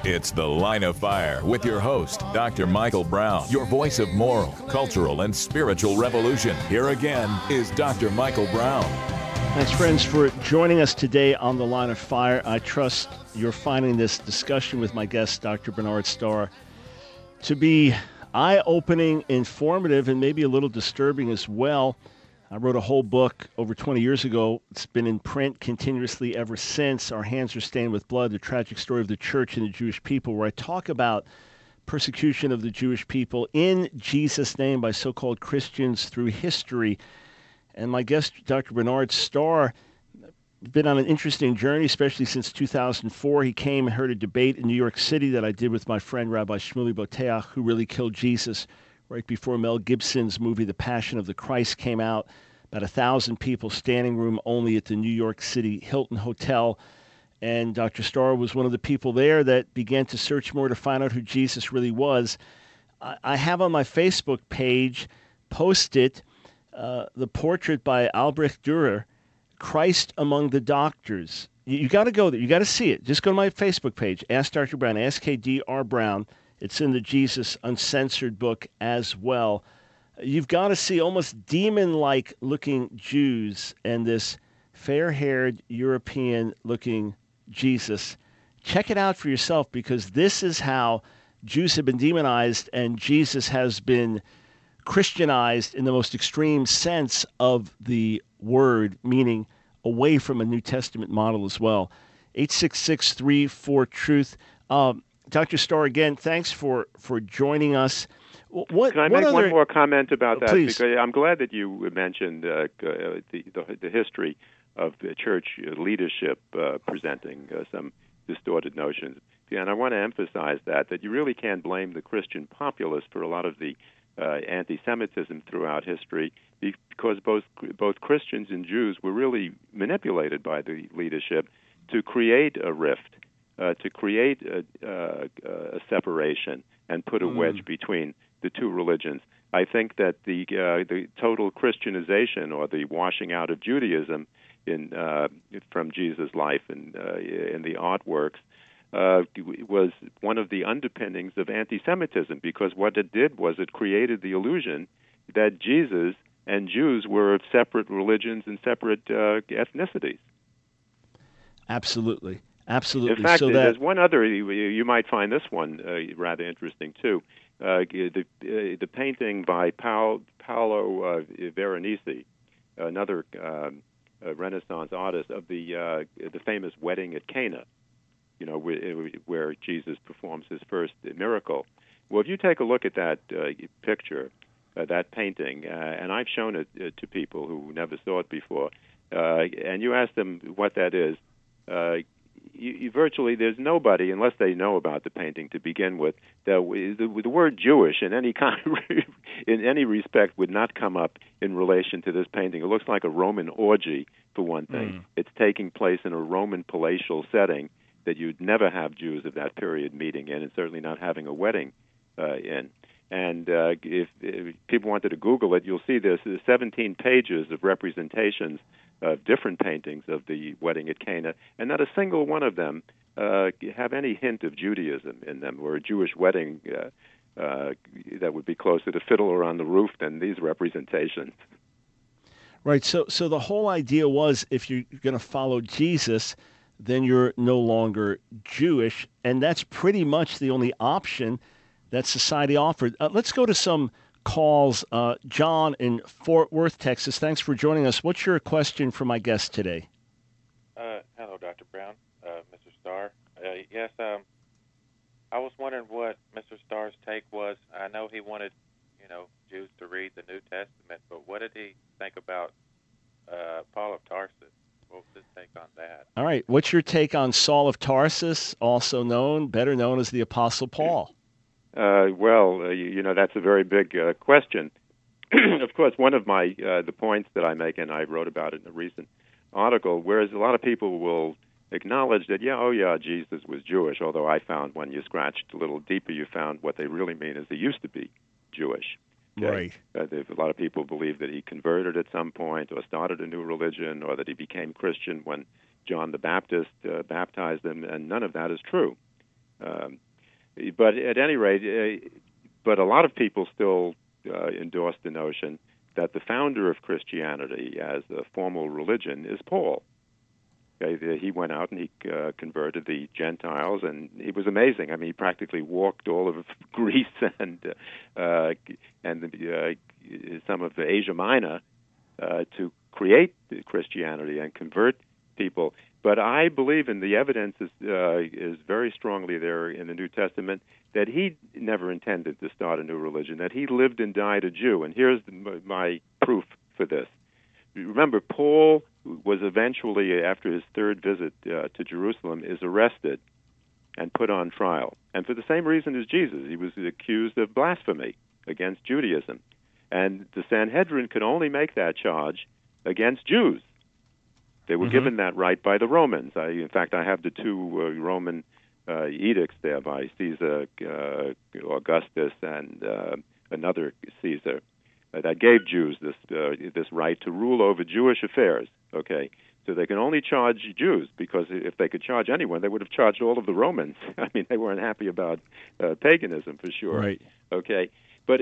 It's The Line of Fire with your host, Dr. Michael Brown, your voice of moral, cultural, and spiritual revolution. Here again is Dr. Michael Brown. Thanks, friends, for joining us today on The Line of Fire. I trust you're finding this discussion with my guest, Dr. Bernard Starr, to be eye-opening, informative, and maybe a little disturbing as well. I wrote a whole book over 20 years ago. It's been in print continuously ever since. Our Hands Are Stained with Blood, the tragic story of the church and the Jewish people, where I talk about persecution of the Jewish people in Jesus' name by so-called Christians through history. And my guest, Dr. Bernard Starr, been on an interesting journey, especially since 2004. He came and heard a debate in New York City that I did with my friend Rabbi Shmuley Boteach, who really killed Jesus, right before Mel Gibson's movie The Passion of the Christ came out. About 1,000 people, standing room only at the New York City Hilton Hotel. And Dr. Starr was one of the people there that began to search more to find out who Jesus really was. I have on my Facebook page posted the portrait by Albrecht Dürer, Christ Among the Doctors. You got to go there. You got to see it. Just go to my Facebook page, Ask Dr. Brown, AskKDR Brown. It's in the Jesus Uncensored book as well. You've got to see almost demon-like looking Jews and this fair-haired European-looking Jesus. Check it out for yourself, because this is how Jews have been demonized and Jesus has been Christianized in the most extreme sense of the word, meaning away from a New Testament model as well. 866-34-TRUTH. Dr. Starr, again, thanks for joining us. Can I make one more comment about that? Please. Because I'm glad that you mentioned the history of the church leadership presenting some distorted notions. And I want to emphasize that you really can't blame the Christian populace for a lot of the anti-Semitism throughout history, because both Christians and Jews were really manipulated by the leadership to create a rift, to create a separation and put a wedge between the two religions. I think that the total Christianization, or the washing out of Judaism from Jesus' life and in the artworks, was one of the underpinnings of anti-Semitism, because what it did was it created the illusion that Jesus and Jews were of separate religions and separate ethnicities. Absolutely. Absolutely. In fact, so there's one other, you might find this one rather interesting too. The painting by Paolo Veronese, another Renaissance artist, of the famous wedding at Cana, where Jesus performs his first miracle. Well, if you take a look at that picture, that painting, and I've shown it to people who never saw it before, and you ask them what that is, you virtually, there's nobody, unless they know about the painting to begin with, the word Jewish in any kind, in any respect, would not come up in relation to this painting. It looks like a Roman orgy, for one thing. It's taking place in a Roman palatial setting that you'd never have Jews of that period meeting in, and certainly not having a wedding in. And if people wanted to Google it, you'll see there's 17 pages of representations of different paintings of the wedding at Cana, and not a single one of them have any hint of Judaism in them, or a Jewish wedding that would be closer to Fiddler on the Roof than these representations. Right. So the whole idea was, if you're going to follow Jesus, then you're no longer Jewish, and that's pretty much the only option that society offered. Let's go to some calls. John in Fort Worth, Texas. Thanks for joining us. What's your question for my guest today? Hello, Dr. Brown, Mr. Starr. Yes, I was wondering what Mr. Starr's take was. I know he wanted, Jews to read the New Testament, but what did he think about Paul of Tarsus? What was his take on that? All right. What's your take on Saul of Tarsus, also better known as the Apostle Paul? That's a very big question. Of course, one of my the points that I make, and I wrote about it in a recent article, whereas a lot of people will acknowledge that, Jesus was Jewish, although I found when you scratched a little deeper, you found what they really mean is he used to be Jewish. Okay? Right. A lot of people believe that he converted at some point, or started a new religion, or that he became Christian when John the Baptist baptized him, and none of that is true. But at any rate, but a lot of people still endorse the notion that the founder of Christianity as a formal religion is Paul. Okay, he went out and he converted the Gentiles, and he was amazing. I mean, he practically walked all of Greece and some of Asia Minor to create Christianity and convert people. But I believe in the evidence is very strongly there in the New Testament that he never intended to start a new religion, that he lived and died a Jew. And here's my proof for this. Remember, Paul was eventually, after his third visit to Jerusalem, is arrested and put on trial. And for the same reason as Jesus, he was accused of blasphemy against Judaism. And the Sanhedrin could only make that charge against Jews. They were given that right by the Romans. In fact, I have the two Roman edicts there by Caesar Augustus and another Caesar that gave Jews this right to rule over Jewish affairs. Okay, so they can only charge Jews, because if they could charge anyone, they would have charged all of the Romans. I mean, they weren't happy about paganism for sure. Right. Okay, but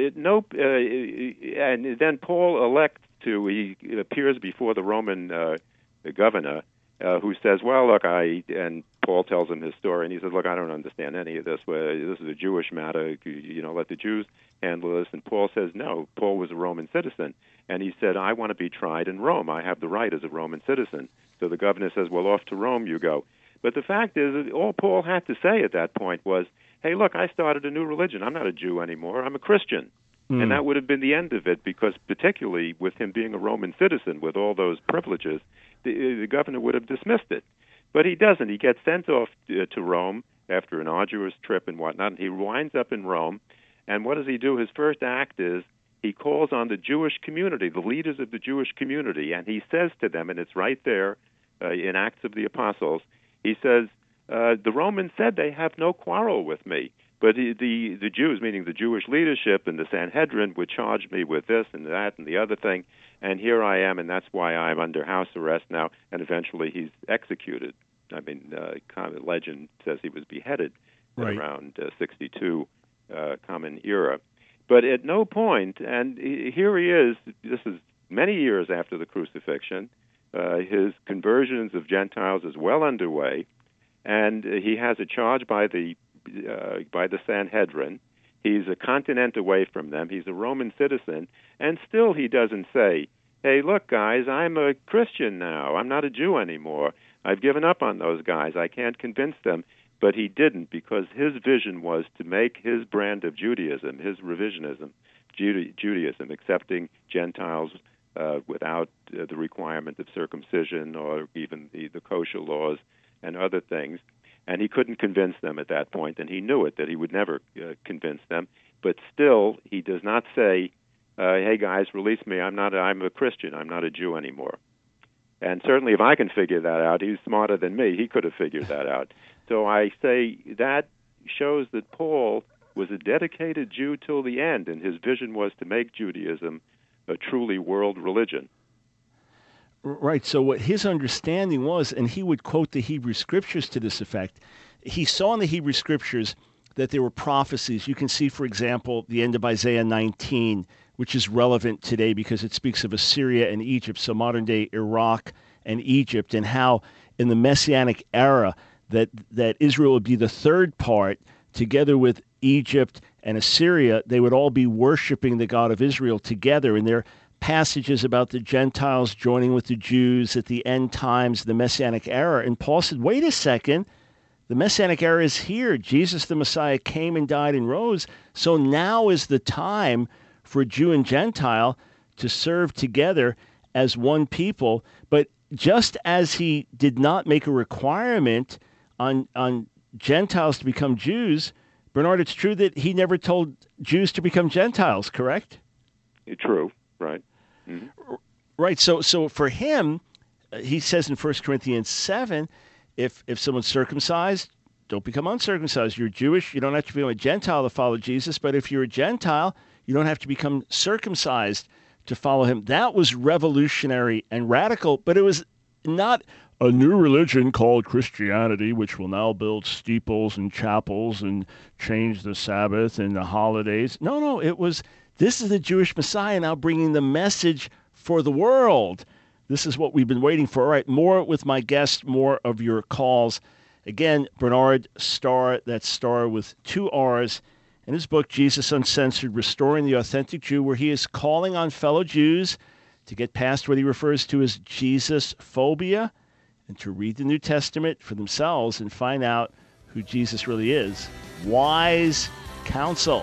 and then Paul he appears before the Roman governor, who says, well, look, and Paul tells him his story, and he says, look, I don't understand any of this. This is a Jewish matter. Let the Jews handle this. And Paul says, no, Paul was a Roman citizen. And he said, I want to be tried in Rome. I have the right as a Roman citizen. So the governor says, well, off to Rome you go. But the fact is, all Paul had to say at that point was, hey, look, I started a new religion. I'm not a Jew anymore. I'm a Christian. And that would have been the end of it, because particularly with him being a Roman citizen with all those privileges, the governor would have dismissed it. But he doesn't. He gets sent off to Rome after an arduous trip and whatnot, and he winds up in Rome. And what does he do? His first act is he calls on the Jewish community, the leaders of the Jewish community, and he says to them, and it's right there in Acts of the Apostles, he says, the Romans said they have no quarrel with me. But the Jews, meaning the Jewish leadership and the Sanhedrin, would charge me with this and that and the other thing, and here I am, and that's why I'm under house arrest now, and eventually he's executed. I mean, legend says he was beheaded around 62 Common Era. But at no point, and here he is, this is many years after the crucifixion, his conversions of Gentiles is well underway, and he has a charge by the Sanhedrin. He's a continent away from them. He's a Roman citizen, and still he doesn't say, hey, look, guys, I'm a Christian now. I'm not a Jew anymore. I've given up on those guys. I can't convince them. But he didn't, because his vision was to make his brand of Judaism, his revisionism, Judaism, accepting Gentiles without the requirement of circumcision or even the kosher laws and other things. And he couldn't convince them at that point, and he knew it, that he would never convince them. But still, he does not say, hey, guys, release me. I'm a Christian. I'm not a Jew anymore. And certainly if I can figure that out, he's smarter than me. He could have figured that out. So I say that shows that Paul was a dedicated Jew till the end, and his vision was to make Judaism a truly world religion. Right. So what his understanding was, and he would quote the Hebrew Scriptures to this effect, he saw in the Hebrew Scriptures that there were prophecies. You can see, for example, the end of Isaiah 19, which is relevant today because it speaks of Assyria and Egypt, so modern-day Iraq and Egypt, and how in the Messianic era that Israel would be the third part, together with Egypt and Assyria. They would all be worshiping the God of Israel together, and there passages about the Gentiles joining with the Jews at the end times, the Messianic era. And Paul said, wait a second, the Messianic era is here. Jesus the Messiah came and died and rose. So now is the time for Jew and Gentile to serve together as one people. But just as he did not make a requirement on Gentiles to become Jews, Bernard, it's true that he never told Jews to become Gentiles, correct? True. Right. Mm-hmm. Right. So for him, he says in 1 Corinthians 7, if someone's circumcised, don't become uncircumcised. You're Jewish, you don't have to become a Gentile to follow Jesus. But if you're a Gentile, you don't have to become circumcised to follow him. That was revolutionary and radical, but it was not a new religion called Christianity, which will now build steeples and chapels and change the Sabbath and the holidays. No, it was, this is the Jewish Messiah now bringing the message for the world. This is what we've been waiting for. All right, more with my guest, more of your calls. Again, Bernard Starr, that's Starr with 2 R's, in his book, Jesus Uncensored, Restoring the Authentic Jew, where he is calling on fellow Jews to get past what he refers to as Jesus phobia and to read the New Testament for themselves and find out who Jesus really is. Wise counsel.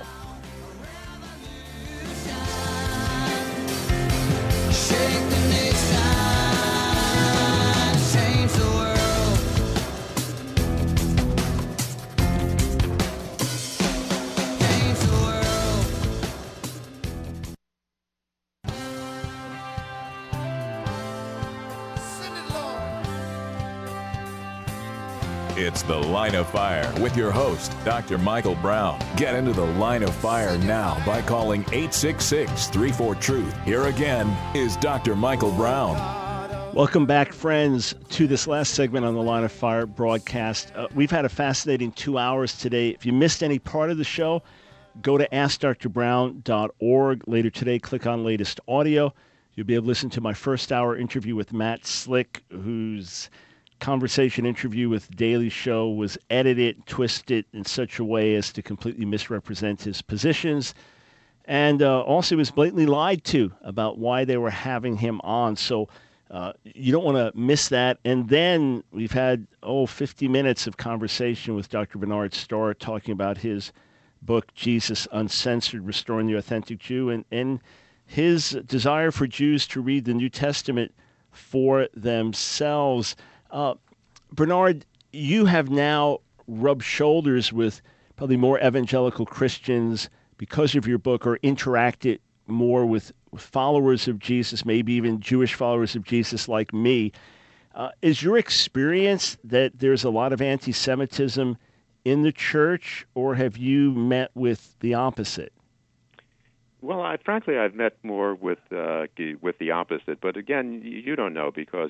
It's The Line of Fire with your host, Dr. Michael Brown. Get into the Line of Fire now by calling 866-34-TRUTH. Here again is Dr. Michael Brown. Welcome back, friends, to this last segment on the Line of Fire broadcast. We've had a fascinating 2 hours today. If you missed any part of the show, go to AskDrBrown.org. Later today, click on Latest Audio. You'll be able to listen to my first hour interview with Matt Slick, whose conversation interview with Daily Show was edited, twisted in such a way as to completely misrepresent his positions. And also was blatantly lied to about why they were having him on. So you don't want to miss that. And then we've had, 50 minutes of conversation with Dr. Bernard Starr talking about his book, Jesus Uncensored, Restoring the Authentic Jew, and his desire for Jews to read the New Testament for themselves. Bernard, you have now rubbed shoulders with probably more evangelical Christians because of your book, or interacted more with followers of Jesus, maybe even Jewish followers of Jesus like me. Is your experience that there's a lot of anti-Semitism in the church, or have you met with the opposite? Well, frankly, I've met more with the opposite. But again, you don't know because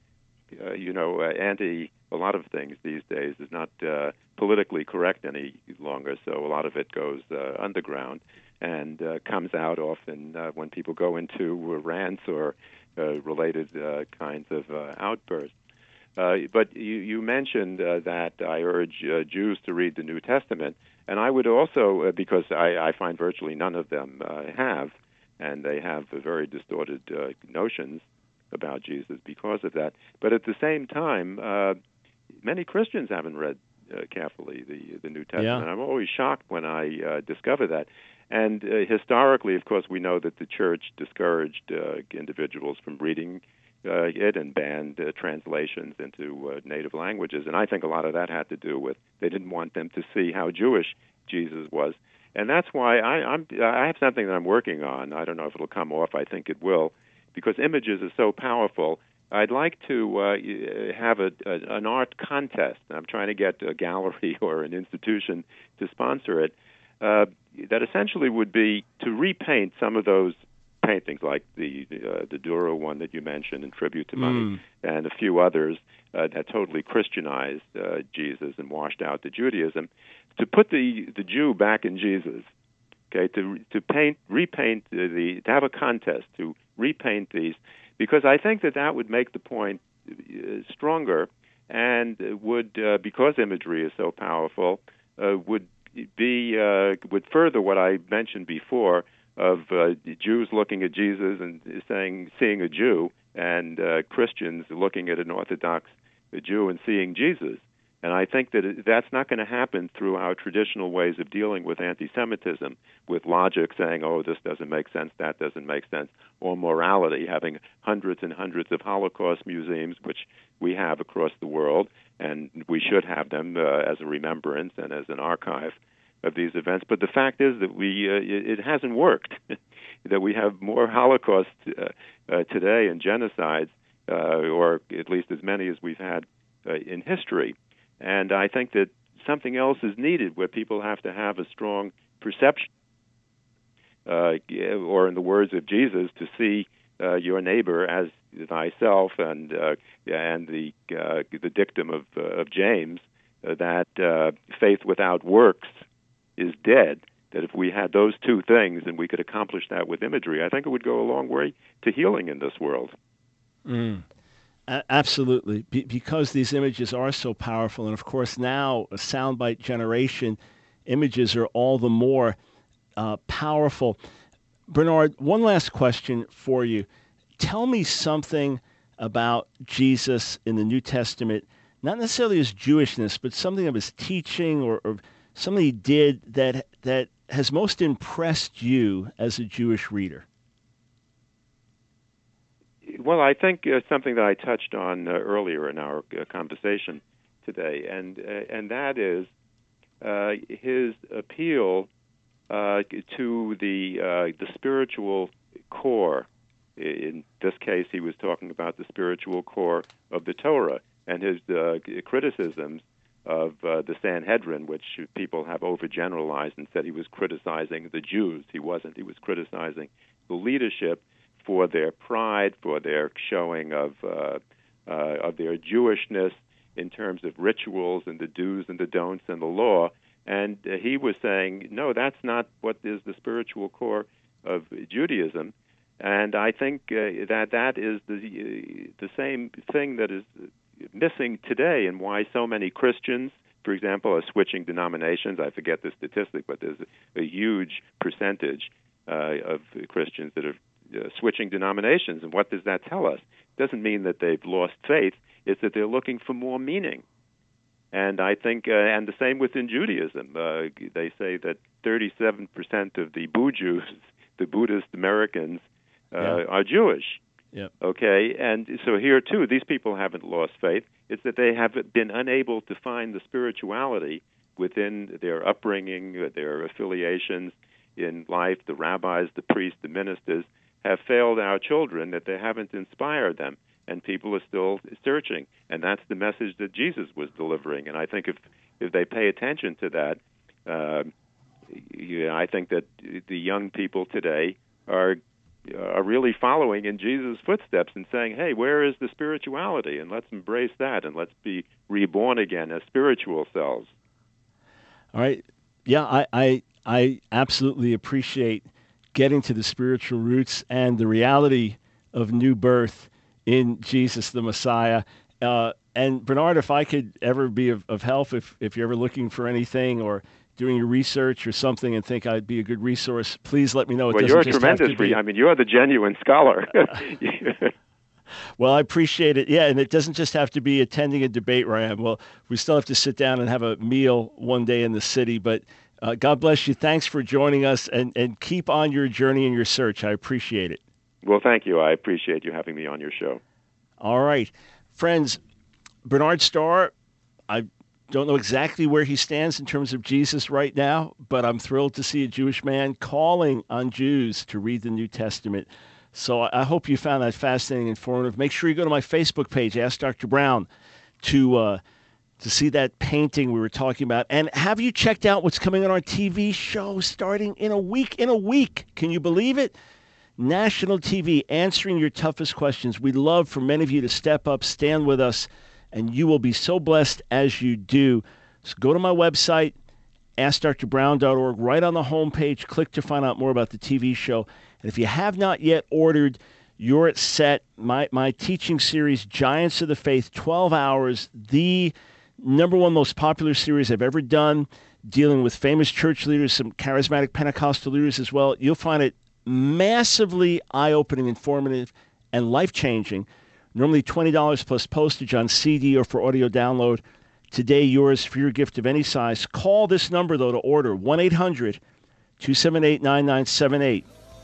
a lot of things these days is not politically correct any longer, so a lot of it goes underground and comes out often when people go into rants or related kinds of outbursts. But you mentioned that I urge Jews to read the New Testament, and I would also, because I find virtually none of them have, and they have very distorted notions about Jesus because of that. But at the same time, many Christians haven't read carefully the New Testament. Yeah. I'm always shocked when I discover that. And historically, of course, we know that the church discouraged individuals from reading it and banned translations into native languages. And I think a lot of that had to do with they didn't want them to see how Jewish Jesus was. And that's why I have something that I'm working on. I don't know if it'll come off. I think it will. Because images are so powerful, I'd like to have an art contest. I'm trying to get a gallery or an institution to sponsor it that essentially would be to repaint some of those paintings, like the Dürer one that you mentioned in Tribute to Money, and a few others that totally Christianized Jesus and washed out the Judaism, to put the Jew back in Jesus. Okay, to repaint to have a contest to repaint these, because I think that would make the point stronger, and would, because imagery is so powerful, would further what I mentioned before of Jews looking at Jesus and seeing a Jew, and Christians looking at an Orthodox Jew and seeing Jesus. And I think that that's not going to happen through our traditional ways of dealing with anti-Semitism, with logic saying, oh, this doesn't make sense, that doesn't make sense, or morality, having hundreds and hundreds of Holocaust museums, which we have across the world, and we should have them as a remembrance and as an archive of these events. But the fact is that it hasn't worked, that we have more Holocaust today and genocides, or at least as many as we've had in history. And I think that something else is needed, where people have to have a strong perception, or in the words of Jesus, to see your neighbor as thyself, and the dictum of James that faith without works is dead. That if we had those two things and we could accomplish that with imagery, I think it would go a long way to healing in this world. Absolutely, because these images are so powerful. And of course, now a soundbite generation, images are all the more powerful. Bernard, one last question for you. Tell me something about Jesus in the New Testament, not necessarily his Jewishness, but something of his teaching or something he did that has most impressed you as a Jewish reader. Well, I think something that I touched on earlier in our conversation today, and that is his appeal to the spiritual core. In this case, he was talking about the spiritual core of the Torah, and his criticisms of the Sanhedrin, which people have overgeneralized and said he was criticizing the Jews. He wasn't. He was criticizing the leadership for their pride, for their showing of their Jewishness in terms of rituals and the do's and the don'ts and the law. And he was saying, no, that's not what is the spiritual core of Judaism. And I think that is the same thing that is missing today, and why so many Christians, for example, are switching denominations. I forget the statistic, but there's a huge percentage of Christians that are switching denominations. And what does that tell us? It doesn't mean that they've lost faith. It's that they're looking for more meaning. And I think, and the same within Judaism. They say that 37% of the Jews, the Buddhist Americans, are Jewish. Yep. Okay, and so here too, these people haven't lost faith. It's that they have been unable to find the spirituality within their upbringing, their affiliations in life. The rabbis, the priests, the ministers have failed our children, that they haven't inspired them, and people are still searching. And that's the message that Jesus was delivering. And I think if they pay attention to that, I think that the young people today are really following in Jesus' footsteps and saying, hey, where is the spirituality? And let's embrace that, and let's be reborn again as spiritual selves. All right. Yeah, I absolutely appreciate getting to the spiritual roots and the reality of new birth in Jesus the Messiah. And Bernard, if I could ever be of help, if you're ever looking for anything or doing your research or something and think I'd be a good resource, please let me know. Well, you're a tremendous I mean, you're the genuine scholar. Well, I appreciate it. Yeah, and it doesn't just have to be attending a debate where I am. Well, we still have to sit down and have a meal one day in the city. But God bless you. Thanks for joining us, and keep on your journey and your search. I appreciate it. Well, thank you. I appreciate you having me on your show. All right. Friends, Bernard Starr, I don't know exactly where he stands in terms of Jesus right now, but I'm thrilled to see a Jewish man calling on Jews to read the New Testament. So I hope you found that fascinating and informative. Make sure you go to my Facebook page, Ask Dr. Brown, to see that painting we were talking about. And have you checked out what's coming on our TV show starting in a week? In a week. Can you believe it? National TV, answering your toughest questions. We'd love for many of you to step up, stand with us, and you will be so blessed as you do. So go to my website, AskDrBrown.org. Right on the homepage, click to find out more about the TV show. And if you have not yet ordered your set, my teaching series, Giants of the Faith, 12 hours, the number one most popular series I've ever done, dealing with famous church leaders, some charismatic Pentecostal leaders as well. You'll find it massively eye-opening, informative, and life-changing. Normally $20 plus postage on CD or for audio download. Today, yours for your gift of any size. Call this number, though, to order, 1-800-278-9978.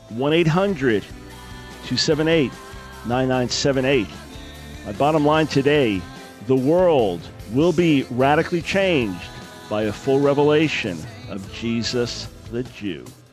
1-800-278-9978. My bottom line today, the world will be radically changed by a full revelation of Jesus the Jew.